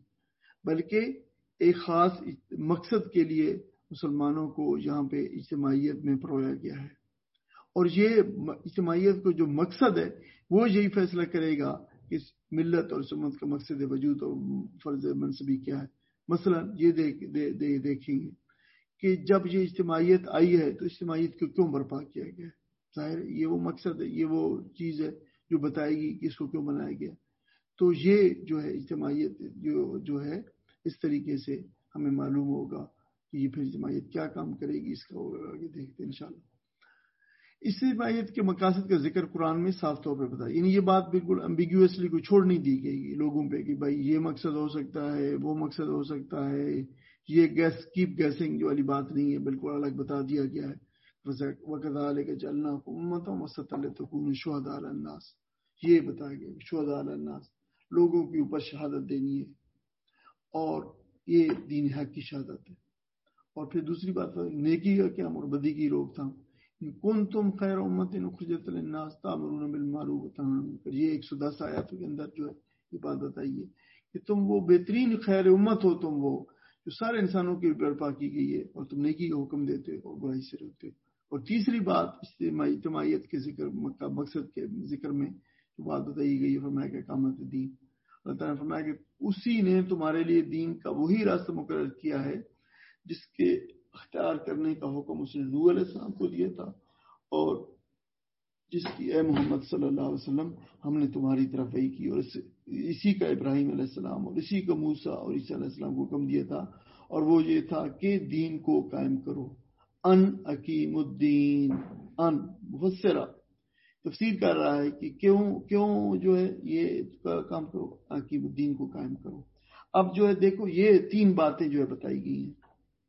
بلکہ ایک خاص مقصد کے لیے مسلمانوں کو یہاں پہ اجتماعیت میں پرویا گیا ہے. اور یہ اجتماعیت کو جو مقصد ہے وہ یہی فیصلہ کرے گا کہ ملت اور سمت کا مقصد وجود اور فرض منصبی کیا ہے. مثلا یہ دیکھ دے, دے, دیکھیں گے کہ جب یہ اجتماعیت آئی ہے تو اجتماعیت کو کیوں برپا کیا گیا ہے. ظاہر یہ وہ مقصد ہے, یہ وہ چیز ہے جو بتائے گی کہ اس کو کیوں بنایا گیا. تو یہ جو ہے اجتماعیت جو جو ہے اس طریقے سے ہمیں معلوم ہوگا کہ یہ پھر اجتماعیت کیا کام کرے گی. اس کا آگے دیکھتے ہیں انشاءاللہ. اس اجتماعیت کے مقاصد کا ذکر قرآن میں صاف طور پہ بتایا, یعنی یہ بات بالکل امبیگوسلی کوئی چھوڑ نہیں دی گئی لوگوں پہ کہ بھائی یہ مقصد ہو سکتا ہے, وہ مقصد ہو سکتا ہے. یہ گیس کیپ گیسنگ جو والی بات نہیں ہے, بالکل الگ بتا دیا گیا ہے. وَكَذَلِكَ جَعَلْنَاكُمْ أُمَّةً وَسَطًا لِتَكُونُوا شُهَدَاءَ عَلَى النَّاسِ, یہ بتایا گیا شہداء علی الناس, لوگوں کے اوپر شہادت دینی ہے اور یہ دین حق کی شہادت ہے. اور پھر دوسری بات نیکی کا کیا اور بدی کی روک تھام. کنتم خیر امت اخرجت للناس تأمرون بالمعروف وتنهون عن المنکر, یہ ایک سو دس آیاتوں کے اندر جو ہے یہ بات بتائی ہے کہ تم وہ بہترین خیر امت ہو, تم وہ جو سارے انسانوں کی برپا کی گئی ہے اور تم نیکی کا حکم دیتے اور برائی سے روکتے. اور تیسری بات اجتماعیت کے ذکر کا مقصد کے ذکر میں جو بات بتائی گئی ہے فرمایا کہ اقامت دین. اللہ تعالیٰ نے فرمایا کہ اسی نے تمہارے لیے دین کا وہی راستہ مقرر کیا ہے جس کے اختیار کرنے کا حکم اس نے نوح علیہ السلام کو دیا تھا اور جس کی اے محمد صلی اللہ علیہ وسلم ہم نے تمہاری طرف وحی کی, اور اسی کا ابراہیم علیہ السلام اور اسی کا موسیٰ اور عیسیٰ علیہ السلام کو حکم دیا تھا, اور وہ یہ تھا کہ دین کو قائم کرو. ان اقیم الدین, ان مفسرہ تفسیر کر رہا ہے کہ کیوں کیوں جو ہے یہ کام کرو, اقیم الدین کو قائم کرو. اب جو ہے دیکھو یہ تین باتیں جو ہے بتائی گئی ہیں,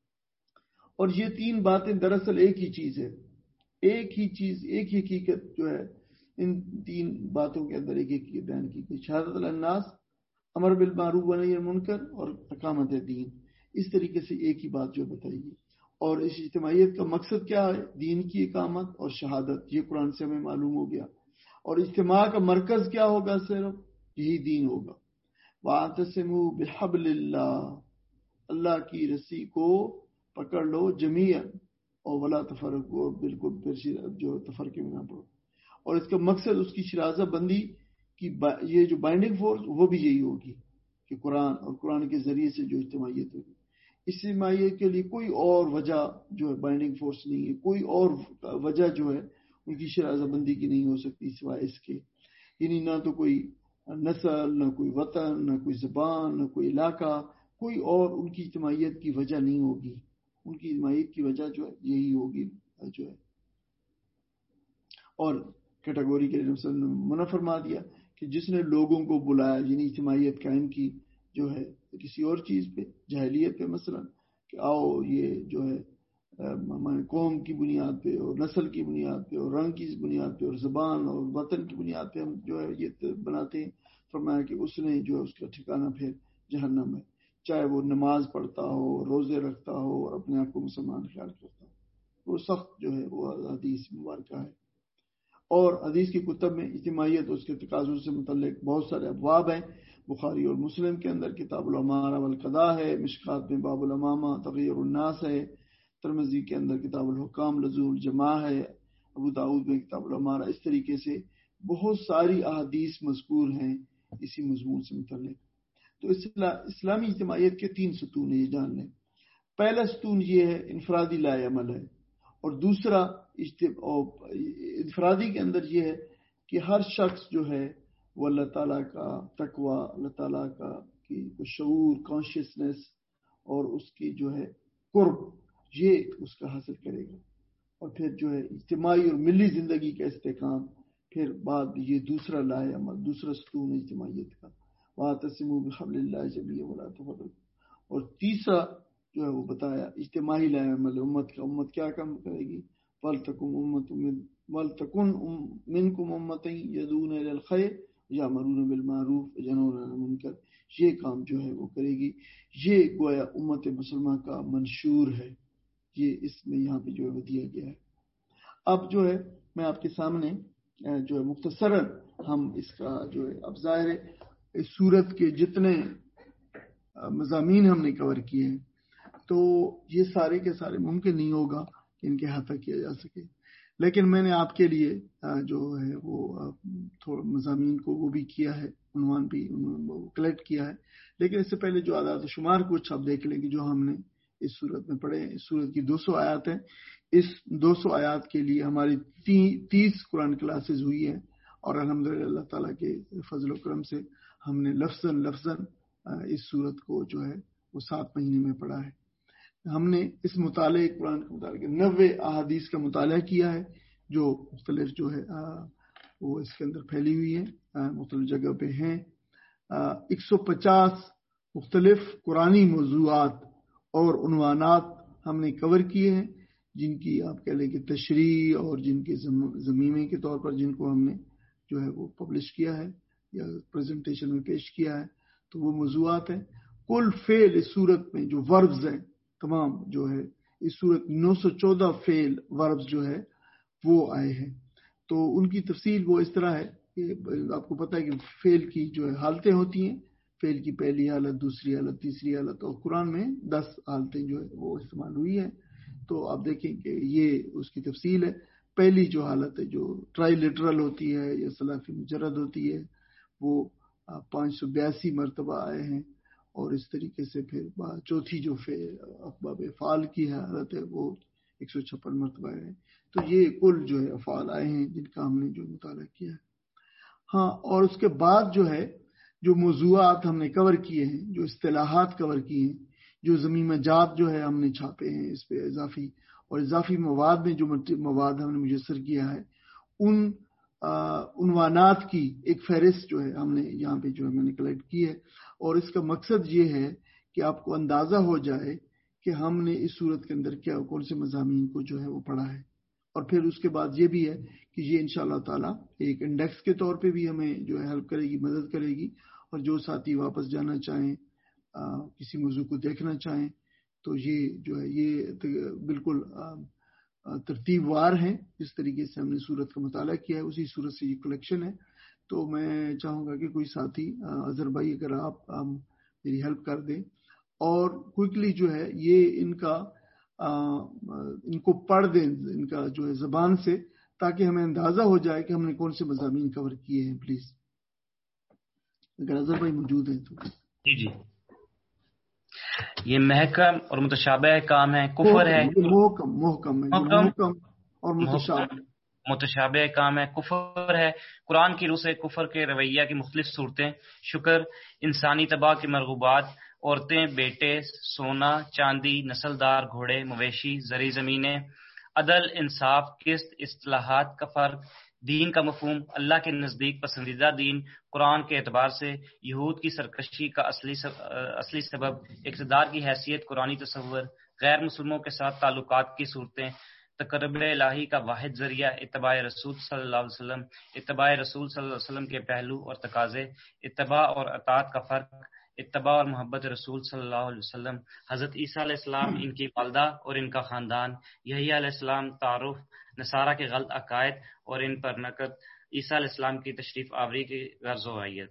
اور یہ تین باتیں دراصل ایک ہی چیز ہے, ایک ہی چیز, ایک ہی حقیقت جو ہے ان تین باتوں کے اندر ایک ایک بیان کی گئی. شہادت علی الناس, امر بالمعروف ونہی عن المنکر اور اقامت دین, اس طریقے سے ایک ہی بات جو بتائی گئی. اور اس اجتماعیت کا مقصد کیا ہے؟ دین کی اقامت اور شہادت, یہ قرآن سے ہمیں معلوم ہو گیا. اور اجتماع کا مرکز کیا ہوگا؟ صرف یہی دین ہوگا. वातसिमु बिहब्लिल्लाह, अल्लाह की रस्सी को पकड़ लो जमीयन, और वला तफरकू, बिल्कुल जो तफरके में ना पड़ो। और इसका मकसद उसकी शराजा बंदी की ये जो बाइंडिंग फोर्स वो भी यही होगी कि कुरान और कुरान के जरिए से जो इज्तिमाइयत होगी। इज्तिमाइयत के लिए कोई और वजह जो है बाइंडिंग फोर्स नहीं है, कोई और वजह जो है उनकी शराजा बंदी की नहीं हो सकती सिवाय इसके। यानी ना तो कोई नस्ल, ना कोई वतन, ना कोई ज़बान, ना कोई इलाका, कोई और उनकी इज्तिमाइयत की वजह नहीं होगी। उनकी इज्तिमाइयत की वजह जो है यही होगी जो है। और कैटेगोरी के लिए मना फरमा दिया कि जिसने लोगों को बुलाया, यानी इज्तिमाइयत कायम की जो है किसी और चीज़ पे, जहलियत पे मसलन, कि आओ ये जो है हमारे कौम की बुनियाद पे और नस्ल की बुनियाद पे और रंग की बुनियाद पे और ज़बान और वतन की बुनियाद पे हम जो है ये बनाते हैं, फरमाया कि उसने जो है उसका ठिकाना फिर जहन्नम है, चाहे वो नमाज पढ़ता हो, रोज़े रखता हो और अपने आप को मुसलमान ख्याल करता हो। वो सख्त जो है वो हदीस मुबारक है। और हदीस की कुतब में इज्तिमाइयत और उसके तकाज़ुर से मुतल्लिक बहुत सारे अबवाब हैं। बुखारी और मुस्लिम के अंदर किताबुल अमारा वल क़दा है, मिशकात में बाबुल अमामा तग़य्युरुन नास है, तिरमिज़ी के अंदर किताबुल हुकाम लज़ूल जमा है, अबू दाऊद में किताबुल अमारा। इस तरीके से बहुत सारी अहादीस मज़कूर हैं इसी मज़मून से मुतल्लिक। तो इस्लामी इज्तिमाइयत के तीन सतून ये जान लें। पहला सतून ये है इनफरादी लाए अमल है, और दूसरा इनफरादी के अंदर ये है कि हर शख्स जो है वो अल्लाह ताला का तकवा, अल्लाह ताला का की शऊर, कॉन्शियसनेस और उसकी जो है कुर्ब, ये उसका हासिल करेगा। और फिर जो है इज्तिमाई और मिली ज़िंदगी का इस्तेकाम, फिर बाद ये दूसरा लाए अमल, दूसरा सतून इज्तिमाइयत का, वातसिमू बिहब्लिल्लाह जमीअन वला तफरकू। और तीसरा जो है वो बताया इज्तिमाई लाए अमल, उम्मत का उम्मत क्या काम करेगी, वलतकुन उम्मतुन वलतकुन मिनकुम उम्मतन यदूना इलल खैर यामरूना बिल मारूफ वयनहौना अनिल मुनकर। ये काम जो है वो करेगी। ये गोया उम्मत मुसलमान का मंशूर है, ये इसमें यहाँ पे जो है दिया गया है। अब जो है मैं आपके सामने जो है मुख्तसरन हम इसका जो है, अब जाहिर है इस सूरत के जितने मज़ामीन हमने कवर किए हैं तो ये सारे के सारे मुमकिन नहीं होगा कि इनके अहाता किया जा सके, लेकिन मैंने आपके लिए जो है वो थोड़ा मज़ामीन को वो भी किया है, उन्वान भी कलेक्ट किया है। लेकिन इससे पहले जो आदात शुमार कुछ आप देख लेंगे जो हमने इस सूरत में पढ़े। इस सूरत की दो सौ आयात हैं। इस दो सौ आयात के लिए हमारी ती, तीस कुरान क्लासेस हुई हैं, और अल्हम्दुलिल्लाह अल्लाह ताला के फजल करम से हमने लफ्ज़न लफ्ज़न इस सूरत को जो है वो सात महीने में पढ़ा है। हमने इस मुताले कुरान के मुताले नब्बे अहादीस का मुताला किया है जो मुख्तलिफ जो है आ, वो इसके अंदर फैली हुई है, मुख्तलिफ जगह पे हैं। एक सौ पचास मुख्तलिफ कुरानी मौज़ूआत और उन्वानात हमने कवर किए हैं, जिनकी आप कह लें कि तशरीह और जिनके ज़मीमे के तौर पर जिनको हमने जो है वो पब्लिश किया है या प्रेजेंटेशन में पेश किया है, तो वो मौज़ूआत हैं। कुल फेल इस सूरत में जो वर्ब्स हैं तमाम जो है इस सूरत नौ सौ चौदह फेल वर्ब्स जो है वो आए हैं। तो उनकी तफसील वो इस तरह है कि आपको पता है कि फेल की जो है हालतें होती हैं, फेल की पहली हालत, दूसरी हालत, तीसरी हालत, और कुरान में दस हालतें जो है वो इस्तेमाल हुई हैं। तो आप देखें कि ये उसकी तफसील है। पहली जो हालत है जो ट्राइलिटरल होती है या सलाफी मुजरद होती है, वो पाँच सौ बयासी मरतबा आए हैं, और इस तरीके से फिर चौथी जो अफबाब फ़ाल की हालत है वो एक सौ छप्पन मरतबा है। तो ये कुल जो है अफ़ाल आए हैं जिनका हमने जो मुताला किया है। हाँ, और उसके बाद जो है जो मौज़ूआत हमने कवर किए हैं, जो इस्तिलाहात कवर किए हैं, जो ज़मीन मजात जो है हमने छापे हैं इस पे इजाफी, और इजाफी मवाद में जो मवाद हमने मुयस्सर किया है, उन उन्वानात की एक फहरिस्त जो है हमने यहाँ पे जो है मैंने कलेक्ट की है। और इसका मकसद ये है कि आपको अंदाज़ा हो जाए कि हमने इस सूरत के अंदर क्या कौन से मज़ामीन को जो है वो पढ़ा है। और फिर उसके बाद ये भी है कि ये इंशाअल्लाह ताला एक इंडेक्स के तौर पे भी हमें जो है हेल्प करेगी, मदद करेगी। और जो साथी वापस जाना चाहें, आ, किसी मौजू को देखना चाहें, तो ये जो है ये बिल्कुल तरतीब वार हैं। जिस तरीके से हमने सूरत का मुताला किया है उसी सूरत से ये कलेक्शन है। تو میں چاہوں گا کہ کوئی ساتھی اظہر بھائی اگر آپ میری ہیلپ کر دیں اور کوئکلی جو ہے یہ ان کا ان کو پڑھ دیں ان کا جو ہے زبان سے، تاکہ ہمیں اندازہ ہو جائے کہ ہم نے کون سے مضامین کور کیے ہیں. پلیز اگر اظہر بھائی موجود ہیں تو. جی جی یہ محکم اور متشابہ کام ہے، کفر ہے، محکم محکم محکم اور متشابہ متشابہ کام ہے، کفر ہے. قرآن کی روح سے کفر کے رویہ کی مختلف صورتیں: شکر، انسانی طبع کی مرغوبات، عورتیں، بیٹے، سونا چاندی، نسلدار گھوڑے، مویشی، زرعی زمینیں، عدل، انصاف، قسط، اصطلاحات کا فرق، دین کا مفہوم، اللہ کے نزدیک پسندیدہ دین. قرآن کے اعتبار سے یہود کی سرکشی کا اصلی اصلی سبب اقتدار کی حیثیت، قرآنی تصور، غیر مسلموں کے ساتھ تعلقات کی صورتیں، تقرب الہی کا واحد ذریعہ، اتباع رسول صلی اللہ علیہ وسلم، اتباع رسول صلی اللہ علیہ وسلم کے پہلو اور تقاضے، اتباع اور اطاعت کا فرق، اتباع اور محبت رسول صلی اللہ علیہ وسلم، حضرت عیسیٰ علیہ السلام، ان کی والدہ اور ان کا خاندان، یحییٰ علیہ السلام، تعارف، نصارہ کے غلط عقائد اور ان پر نقد، عیسیٰ علیہ السلام کی تشریف آوری کی غرض و غایت.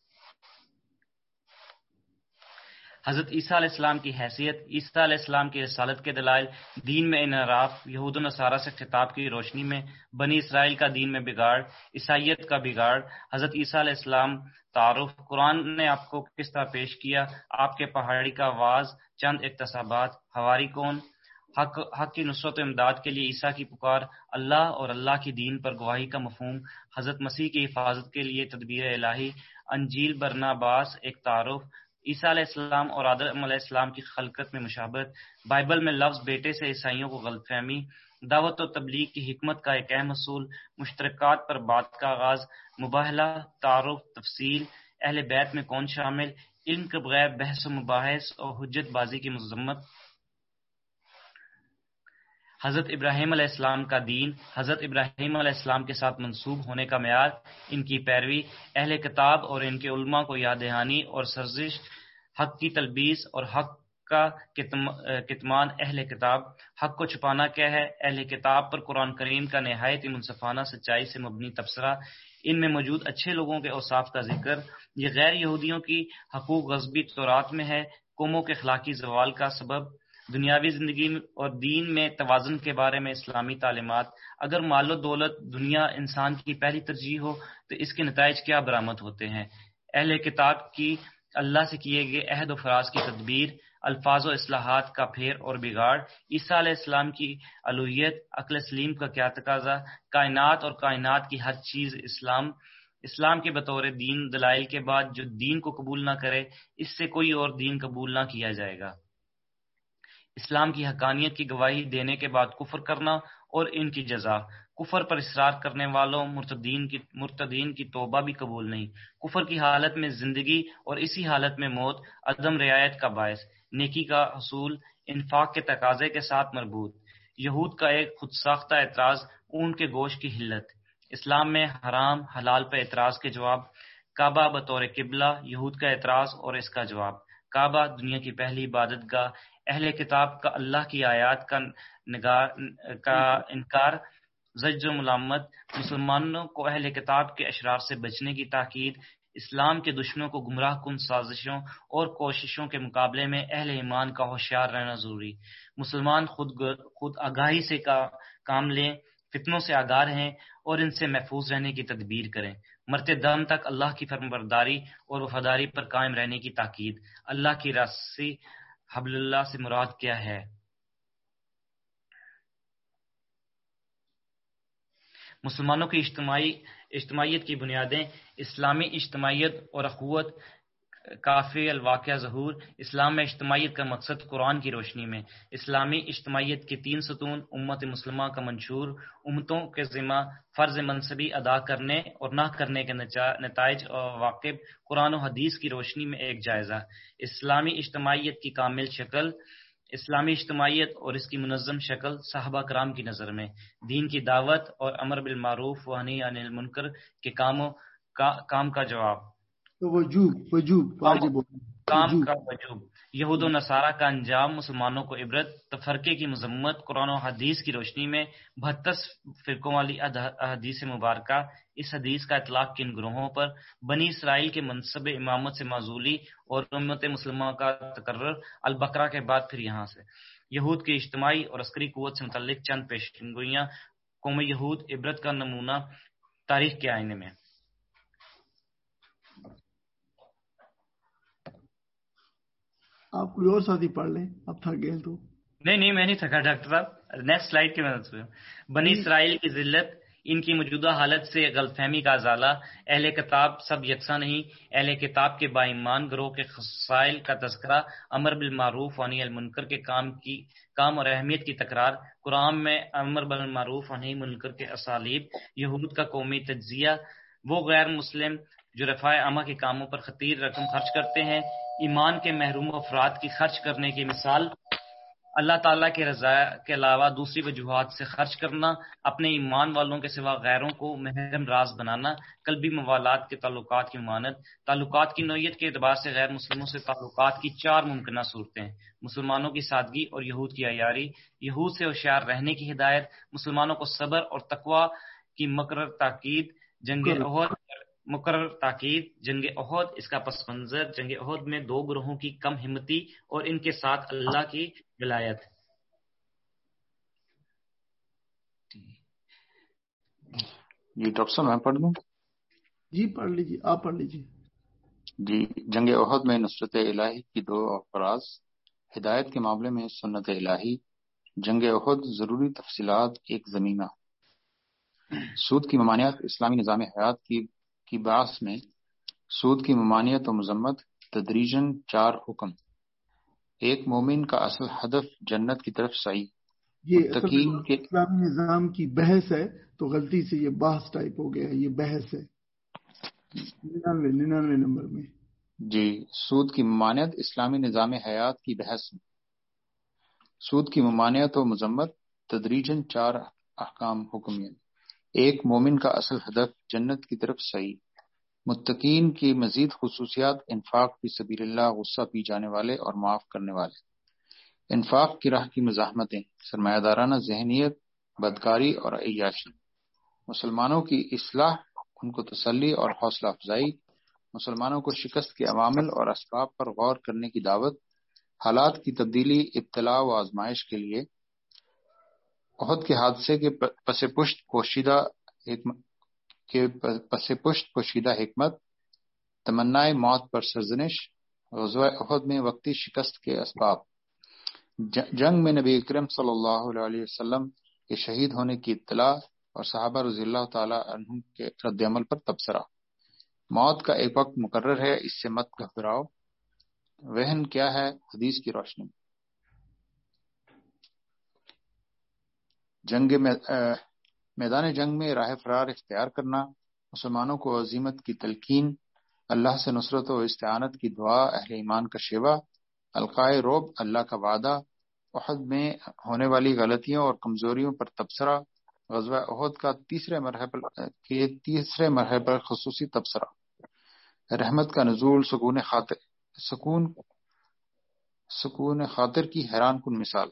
حضرت عیسیٰ علیہ السلام کی حیثیت، عیسیٰ علیہ السلام کی رسالت کے دلائل، دین میں انحراف، یہود و نصارہ سے خطاب کی روشنی میں، بنی اسرائیل کا دین میں بگاڑ، عیسائیت کا بگاڑ، حضرت عیسیٰ علیہ السلام، تعارف، قرآن نے آپ کو کس طرح پیش کیا، آپ کے پہاڑی کا آواز، چند اقتصابات، حواری کون، حق حق کی نصرت و امداد کے لیے عیسیٰ کی پکار، اللہ اور اللہ کی دین پر گواہی کا مفہوم، حضرت مسیح کی حفاظت کے لیے تدبیر الہی، انجیل برناباس ایک تعارف، عیسیٰ علیہ السلام اور آدم علیہ السلام کی خلقت میں مشابہت، بائبل میں لفظ بیٹے سے عیسائیوں کو غلط فہمی، دعوت و تبلیغ کی حکمت کا ایک اہم اصول، مشترکات پر بات کا آغاز، مباہلہ، تعارف، تفصیل، اہل بیت میں کون شامل، علم کے بغیر بحث و مباحث اور حجت بازی کی مذمت، حضرت ابراہیم علیہ السلام کا دین، حضرت ابراہیم علیہ السلام کے ساتھ منسوب ہونے کا معیار، ان کی پیروی، اہل کتاب اور ان کے علماء کو یاد دہانی اور سرزش، حق کی تلبیس اور حق کا کتمان، اہل کتاب، حق کو چھپانا کیا ہے، اہل کتاب پر قرآن کریم کا نہایت منصفانہ سچائی سے مبنی تبصرہ، ان میں موجود اچھے لوگوں کے اوصاف کا ذکر، یہ غیر یہودیوں کی حقوق غصبی تورات میں ہے، قوموں کے اخلاقی زوال کا سبب، دنیاوی زندگی اور دین میں توازن کے بارے میں اسلامی تعلیمات، اگر مال و دولت دنیا انسان کی پہلی ترجیح ہو تو اس کے نتائج کیا برآمد ہوتے ہیں، اہل کتاب کی اللہ سے کیے گئے عہد و فراز کی تدبیر، الفاظ و اصلاحات کا پھیر اور بگاڑ، عیسیٰ علیہ السلام کی الوہیت، عقل سلیم کا کیا تقاضا، کائنات اور کائنات کی ہر چیز اسلام، اسلام کے بطور دین، دلائل کے بعد جو دین کو قبول نہ کرے اس سے کوئی اور دین قبول نہ کیا جائے گا، اسلام کی حقانیت کی گواہی دینے کے بعد کفر کرنا اور ان کی جزا، کفر پر اصرار کرنے والوں مرتدین کی مرتدین کی توبہ بھی قبول نہیں، کفر کی حالت میں زندگی اور اسی حالت میں موت، عدم رعایت کا باعث، نیکی کا حصول، انفاق کے تقاضے کے ساتھ مربوط، یہود کا ایک خود ساختہ اعتراض، اونٹ کے گوشت کی حلت، اسلام میں حرام حلال پر اعتراض کے جواب، کعبہ بطور قبلہ، یہود کا اعتراض اور اس کا جواب، کعبہ دنیا کی پہلی عبادت گاہ، اہل کتاب کا اللہ کی آیات کا نگار کا انکار، زجر و ملامت، مسلمانوں کو اہل کتاب کے اشرار سے بچنے کی تاکید، اسلام کے دشمنوں کو گمراہ کن سازشوں اور کوششوں کے مقابلے میں اہل ایمان کا ہوشیار رہنا ضروری، مسلمان خود خود آگاہی سے کا کام لیں، فتنوں سے آگاہ رہیں اور ان سے محفوظ رہنے کی تدبیر کریں، مرتے دم تک اللہ کی فرمانبرداری اور وفاداری پر قائم رہنے کی تاکید، اللہ کی راسی حبل اللہ سے مراد کیا ہے، مسلمانوں کی اجتماعی اجتماعیت کی بنیادیں، اسلامی اجتماعیت اور اخوت، کافی الواقع ظہور، اسلام میں اجتماعیت کا مقصد قرآن کی روشنی میں، اسلامی اجتماعیت کے تین ستون، امت مسلمہ کا منشور، امتوں کے ذمہ فرض منصبی ادا کرنے اور نہ کرنے کے نتائج اور عواقب، قرآن و حدیث کی روشنی میں ایک جائزہ، اسلامی اجتماعیت کی کامل شکل، اسلامی اجتماعیت اور اس کی منظم شکل صحابہ کرام کی نظر میں، دین کی دعوت اور امر بالمعروف و نہی عن المنکر کے کاموں کا کام کا جواب، وجوب وجوب واجب کام کا وجوب، یہود و نصارہ کا انجام مسلمانوں کو عبرت، تفرقے کی مذمت، قرآن و حدیث کی روشنی میں بہتر فرقوں والی احادیث مبارکہ۔ اس حدیث کا اطلاق کن گروہوں پر؟ بنی اسرائیل کے منصب امامت سے معزولی اور امت مسلمہ کا تقرر، البقرہ کے بعد پھر یہاں سے۔ یہود کی اجتماعی اور عسکری قوت سے متعلق چند پیشن گوئیاں۔ قوم یہود عبرت کا نمونہ تاریخ کے آئینے میں۔ آپ کوئی اور ساتھی پڑھ لیں، اب تھک گئے تو۔ نہیں نہیں میں نہیں تھکا ڈاکٹر صاحب، نیکسٹ سلائیڈ کی مدد سے۔ بنی اسرائیل کی ذلت، ان کی موجودہ حالت سے غلط فہمی کا ازالہ۔ اہل کتاب سب یکساں نہیں، اہل کتاب کے باایمان گروہ کے خصائل کا تذکرہ، امر بالمعروف و نہی عن المنکر کے کام کی کام اور اہمیت کی تکرار، قرآن میں امر بالمعروف و نہی عن المنکر کے اسالیب، یہود کا قومی تجزیہ، وہ غیر مسلم جو رفاع عامہ کے کاموں پر خطیر رقم خرچ کرتے ہیں، ایمان کے محروم افراد کی خرچ کرنے کی مثال، اللہ تعالیٰ کے رضا کے علاوہ دوسری وجوہات سے خرچ کرنا، اپنے ایمان والوں کے سوا غیروں کو محرم راز بنانا، قلبی موالات کے تعلقات کی ممانعت۔ تعلقات کی نوعیت کے اعتبار سے غیر مسلموں سے تعلقات کی چار ممکنہ صورتیں ہیں: مسلمانوں کی سادگی اور یہود کی عیاری، یہود سے ہوشیار رہنے کی ہدایت، مسلمانوں کو صبر اور تقوی کی مقرر تاکید، جنگ احد مقرر تاکید جنگ احد اس کا پس منظر، جنگ احد میں دو گروہوں کی کم ہمتی اور ان کے ساتھ اللہ کی ولایت۔ جی ڈاکٹر صاحب میں پڑھ دوں؟ جی پڑھ لیجیے، آپ پڑھ لیجیے۔ جی، جنگ احد میں نصرت الہی کی دو افراز، ہدایت کے معاملے میں سنت الہی۔ جنگ احد ضروری تفصیلات، ایک ضمیمہ۔ سود کی ممانعت اسلامی نظام حیات کی کی باعث میں سود کی ممانعت و مذمت، تدریجاً چار حکم۔ ایک، مومن کا اصل ہدف جنت کی طرف سعی۔ یہ متقین کے اسلامی نظام کی بحث ہے تو غلطی سے یہ بحث ٹائپ ہو گیا ہے، یہ بحث ہے ننانوے ننانوے نمبر میں۔ جی، سود کی ممانعت اسلامی نظام حیات کی بحث میں سود کی ممانعت و مذمت، تدریجاً چار احکام حکم۔ ایک، مومن کا اصل ہدف جنت کی طرف سعی۔ متقین کی مزید خصوصیات: انفاق فی سبیل اللہ، غصہ پی جانے والے اور معاف کرنے والے۔ انفاق کی راہ کی مزاحمتیں، سرمایہ دارانہ ذہنیت، بدکاری اور عیاشی۔ مسلمانوں کی اصلاح، ان کو تسلی اور حوصلہ افزائی۔ مسلمانوں کو شکست کے عوامل اور اسباب پر غور کرنے کی دعوت۔ حالات کی تبدیلی، ابتلاء و آزمائش کے لیے۔ احد کے حادثے کے پس پشت پوشیدہ حکمت کے پس پشت پوشیدہ حکمت، تمنائے موت پر سرزنش۔ غزوہ احد میں وقتی شکست کے اسباب۔ جنگ میں نبی اکرم صلی اللہ علیہ وسلم کے شہید ہونے کی اطلاع اور صحابہ رضی اللہ تعالی عنہم کے رد عمل پر تبصرہ۔ موت کا ایک وقت مقرر ہے، اس سے مت گھبراؤ۔ وہن کیا ہے، حدیث کی روشنی میں۔ جنگ میں میدان جنگ میں راہ فرار اختیار کرنا، مسلمانوں کو عزیمت کی تلقین، اللہ سے نصرت و استعانت کی دعا، اہل ایمان کا شیوا، القائے رعب، اللہ کا وعدہ، احد میں ہونے والی غلطیوں اور کمزوریوں پر تبصرہ، غزوہ احد کا تیسرے مرحلے کے تیسرے مرحلے پر خصوصی تبصرہ، رحمت کا نزول، سکون خاطر سکون سکون خاطر کی حیران کن مثال،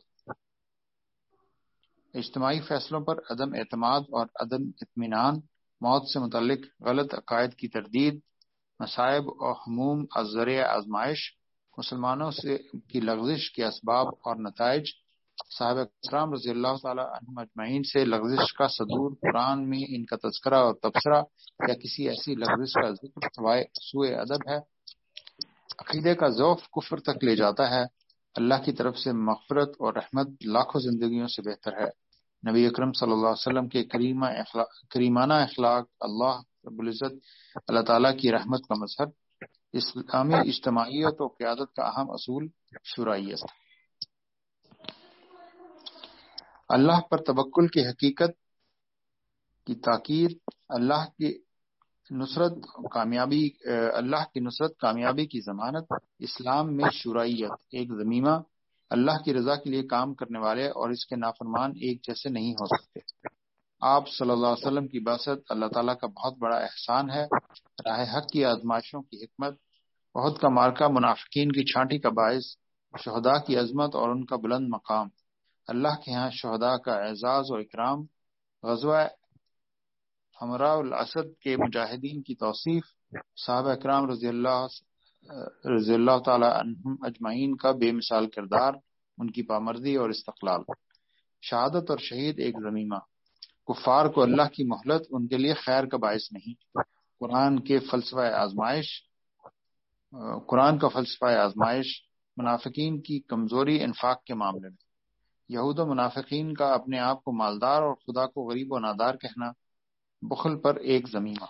اجتماعی فیصلوں پر عدم اعتماد اور عدم اطمینان، موت سے متعلق غلط عقائد کی تردید، مصائب و ہموم از ذریعہ آزمائش، مسلمانوں سے کی لغزش کے اسباب اور نتائج، صحابہ کرام رضی اللہ تعالی عنہم اجمعین سے لغزش کا صدور، قرآن میں ان کا تذکرہ اور تبصرہ یا کسی ایسی لغزش کا ذکر سوائے سوء ادب ہے۔ عقیدے کا ضعف کفر تک لے جاتا ہے، اللہ کی طرف سے مغفرت اور رحمت لاکھوں زندگیوں سے بہتر ہے۔ نبی اکرم صلی اللہ علیہ وسلم کے کریمہ اخلاق کریمانہ اخلاق، اللہ رب العزت اللہ تعالیٰ کی رحمت کا مظہر، اسلامی اجتماعیت و قیادت کا اہم اصول، شورائیت، اللہ پر توکل کی حقیقت کی تاکید، اللہ کی نصرت کامیابی اللہ کی نصرت کامیابی کی ضمانت، اسلام میں شورائیت ایک ضمیمہ، اللہ کی رضا کے لیے کام کرنے والے اور اس کے نافرمان ایک جیسے نہیں ہو سکتے۔ آپ صلی اللہ علیہ وسلم کی بعثت اللہ تعالیٰ کا بہت بڑا احسان ہے۔ راہ حق کی آزمائشوں کی حکمت، احد کا مارکہ منافقین کی چھانٹی کا باعث، شہداء کی عظمت اور ان کا بلند مقام۔ اللہ کے ہاں شہداء کا اعزاز و اکرام۔ غزوہ حمراء الاسد کے مجاہدین کی توصیف۔ صحابہ اکرام رضی اللہ رضی اللہ تعالی عنہم اجمعین کا بے مثال کردار، ان کی پامردی اور استقلال۔ شہادت اور شہید ایک ضمیمہ۔ کفار کو اللہ کی مہلت ان کے لیے خیر کا باعث نہیں۔ قرآن کے فلسفہ آزمائش قرآن کا فلسفہ آزمائش منافقین کی کمزوری انفاق کے معاملے میں۔ یہود و منافقین کا اپنے آپ کو مالدار اور خدا کو غریب و نادار کہنا، بخل پر ایک ضمیمہ۔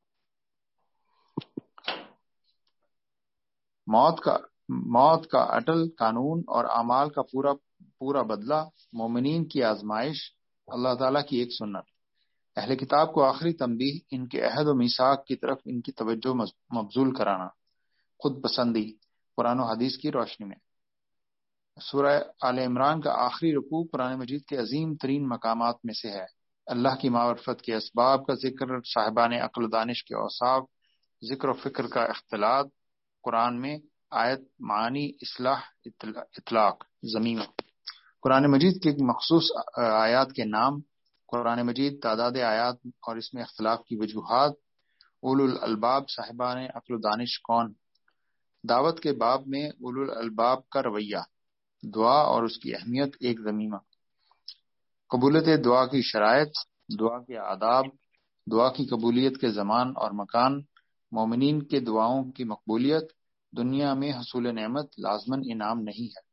موت کا موت کا اٹل قانون اور اعمال کا پورا پورا بدلہ، مومنین کی آزمائش، اللہ تعالیٰ کی ایک سنت۔ اہل کتاب کو آخری تنبیہ، ان کے عہد و میثاق کی طرف ان کی توجہ مبذول کرانا۔ خود پسندی، قرآن و حدیث کی روشنی میں۔ سورہ آل عمران کا آخری رکوع قرآن مجید کے عظیم ترین مقامات میں سے ہے۔ اللہ کی معرفت کے اسباب کا ذکر، صاحبان عقل و دانش کے اوصاف، ذکر و فکر کا اختلاط قرآن میں، آیت معانی، اصلاح، اطلاق، ضمیمہ۔ قرآن مجید کے مخصوص آیات کے نام، قرآن مجید، تعداد آیات اور اس میں اختلاف کی وجوہات، اولو الالباب، صاحبان عقل و دانش کون۔ دعوت کے باب میں اولو الالباب کا رویہ، دعا اور اس کی اہمیت ایک ضمیمہ۔ قبولیت دعا کی شرائط، دعا کے آداب، دعا کی قبولیت کے زمان اور مکان، مومنین کے دعاؤں کی مقبولیت، دنیا میں حصول نعمت لازماً انعام نہیں ہے۔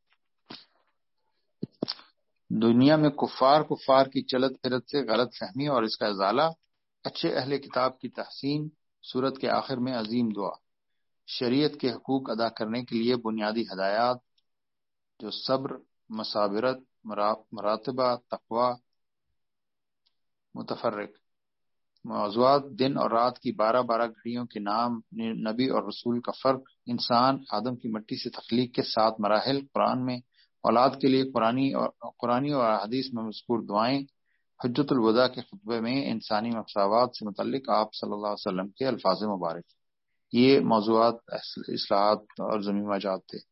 دنیا میں کفار کفار کی چلت پھرت سے غلط فہمی اور اس کا ازالہ، اچھے اہل کتاب کی تحسین، سورت کے آخر میں عظیم دعا، شریعت کے حقوق ادا کرنے کے لیے بنیادی ہدایات جو صبر، مصابرت، مراتبہ، تقوی، متفرق موضوعات، دن اور رات کی بارہ بارہ گھڑیوں کے نام، نبی اور رسول کا فرق، انسان آدم کی مٹی سے تخلیق کے سات مراحل قرآن میں، اولاد کے لیے قرآنی اور قرآنی اور حدیث میں مذکور دعائیں، حجت الوداع کے خطبے میں انسانی مساوات سے متعلق آپ صلی اللہ علیہ وسلم کے الفاظ مبارک۔ یہ موضوعات اصلاحات اور ضمیمہ جات تھے۔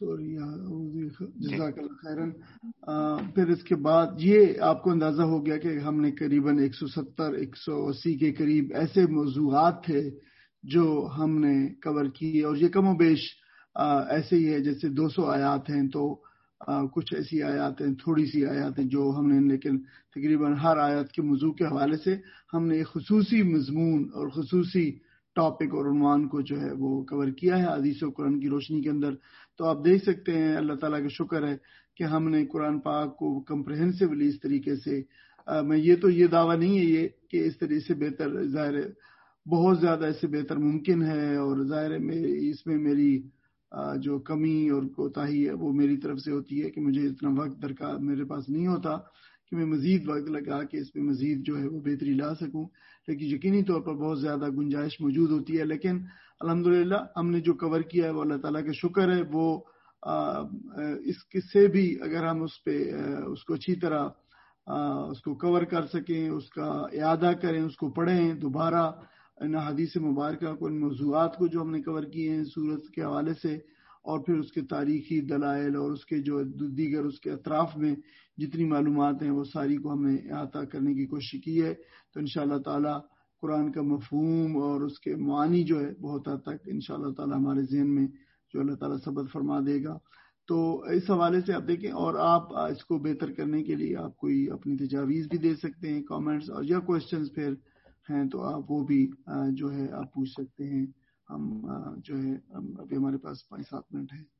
جزاک اللہ خیرن۔ پھر اس کے بعد یہ آپ کو اندازہ ہو گیا کہ ہم نے قریباً ایک سو ستر ایک سو اسی کے قریب ایسے موضوعات تھے جو ہم نے کور کیے، اور یہ کم و بیش ایسے ہی ہے جیسے دو سو آیات ہیں تو کچھ ایسی آیات ہیں، تھوڑی سی آیات ہیں جو ہم نے، لیکن تقریباً ہر آیت کے موضوع کے حوالے سے ہم نے ایک خصوصی مضمون اور خصوصی ٹاپک اور عنوان کو جو ہے وہ کور کیا ہے حدیث و قرآن کی روشنی کے اندر۔ تو آپ دیکھ سکتے ہیں، اللہ تعالیٰ کا شکر ہے کہ ہم نے قرآن پاک کو کمپریہنسولی اس طریقے سے، میں یہ تو یہ دعویٰ نہیں ہے یہ کہ اس طریقے سے بہتر، ظاہر ہے بہت زیادہ اس سے بہتر ممکن ہے، اور ظاہر ہے میں اس میں میری جو کمی اور کوتاہی ہے وہ میری طرف سے ہوتی ہے کہ مجھے اتنا وقت درکار میرے پاس نہیں ہوتا کہ میں مزید وقت لگا کے اس میں مزید جو ہے وہ بہتری لا سکوں، لیکن یقینی طور پر بہت زیادہ گنجائش موجود ہوتی ہے۔ لیکن الحمدللہ ہم نے جو کور کیا ہے وہ اللہ تعالیٰ کا شکر ہے، وہ اس سے بھی اگر ہم اس پہ اس کو اچھی طرح اس کو کور کر سکیں، اس کا اعادہ کریں، اس کو پڑھیں دوبارہ، ان حدیث مبارکہ کو، ان موضوعات کو جو ہم نے کور کیے ہیں سورت کے حوالے سے، اور پھر اس کے تاریخی دلائل اور اس کے جو دیگر اس کے اطراف میں جتنی معلومات ہیں وہ ساری کو ہم نے احاطہ کرنے کی کوشش کی ہے۔ تو انشاءاللہ تعالی قرآن کا مفہوم اور اس کے معانی جو ہے بہت حد تک انشاءاللہ تعالی ہمارے ذہن میں جو اللہ تعالیٰ ثبت فرما دے گا۔ تو اس حوالے سے آپ دیکھیں، اور آپ اس کو بہتر کرنے کے لیے آپ کوئی اپنی تجاویز بھی دے سکتے ہیں، کامنٹس اور یا کوشچنز پھر ہیں تو آپ وہ بھی جو ہے آپ پوچھ سکتے ہیں۔ ہم جو ہے ابھی ہمارے پاس پانچ سات منٹ ہیں۔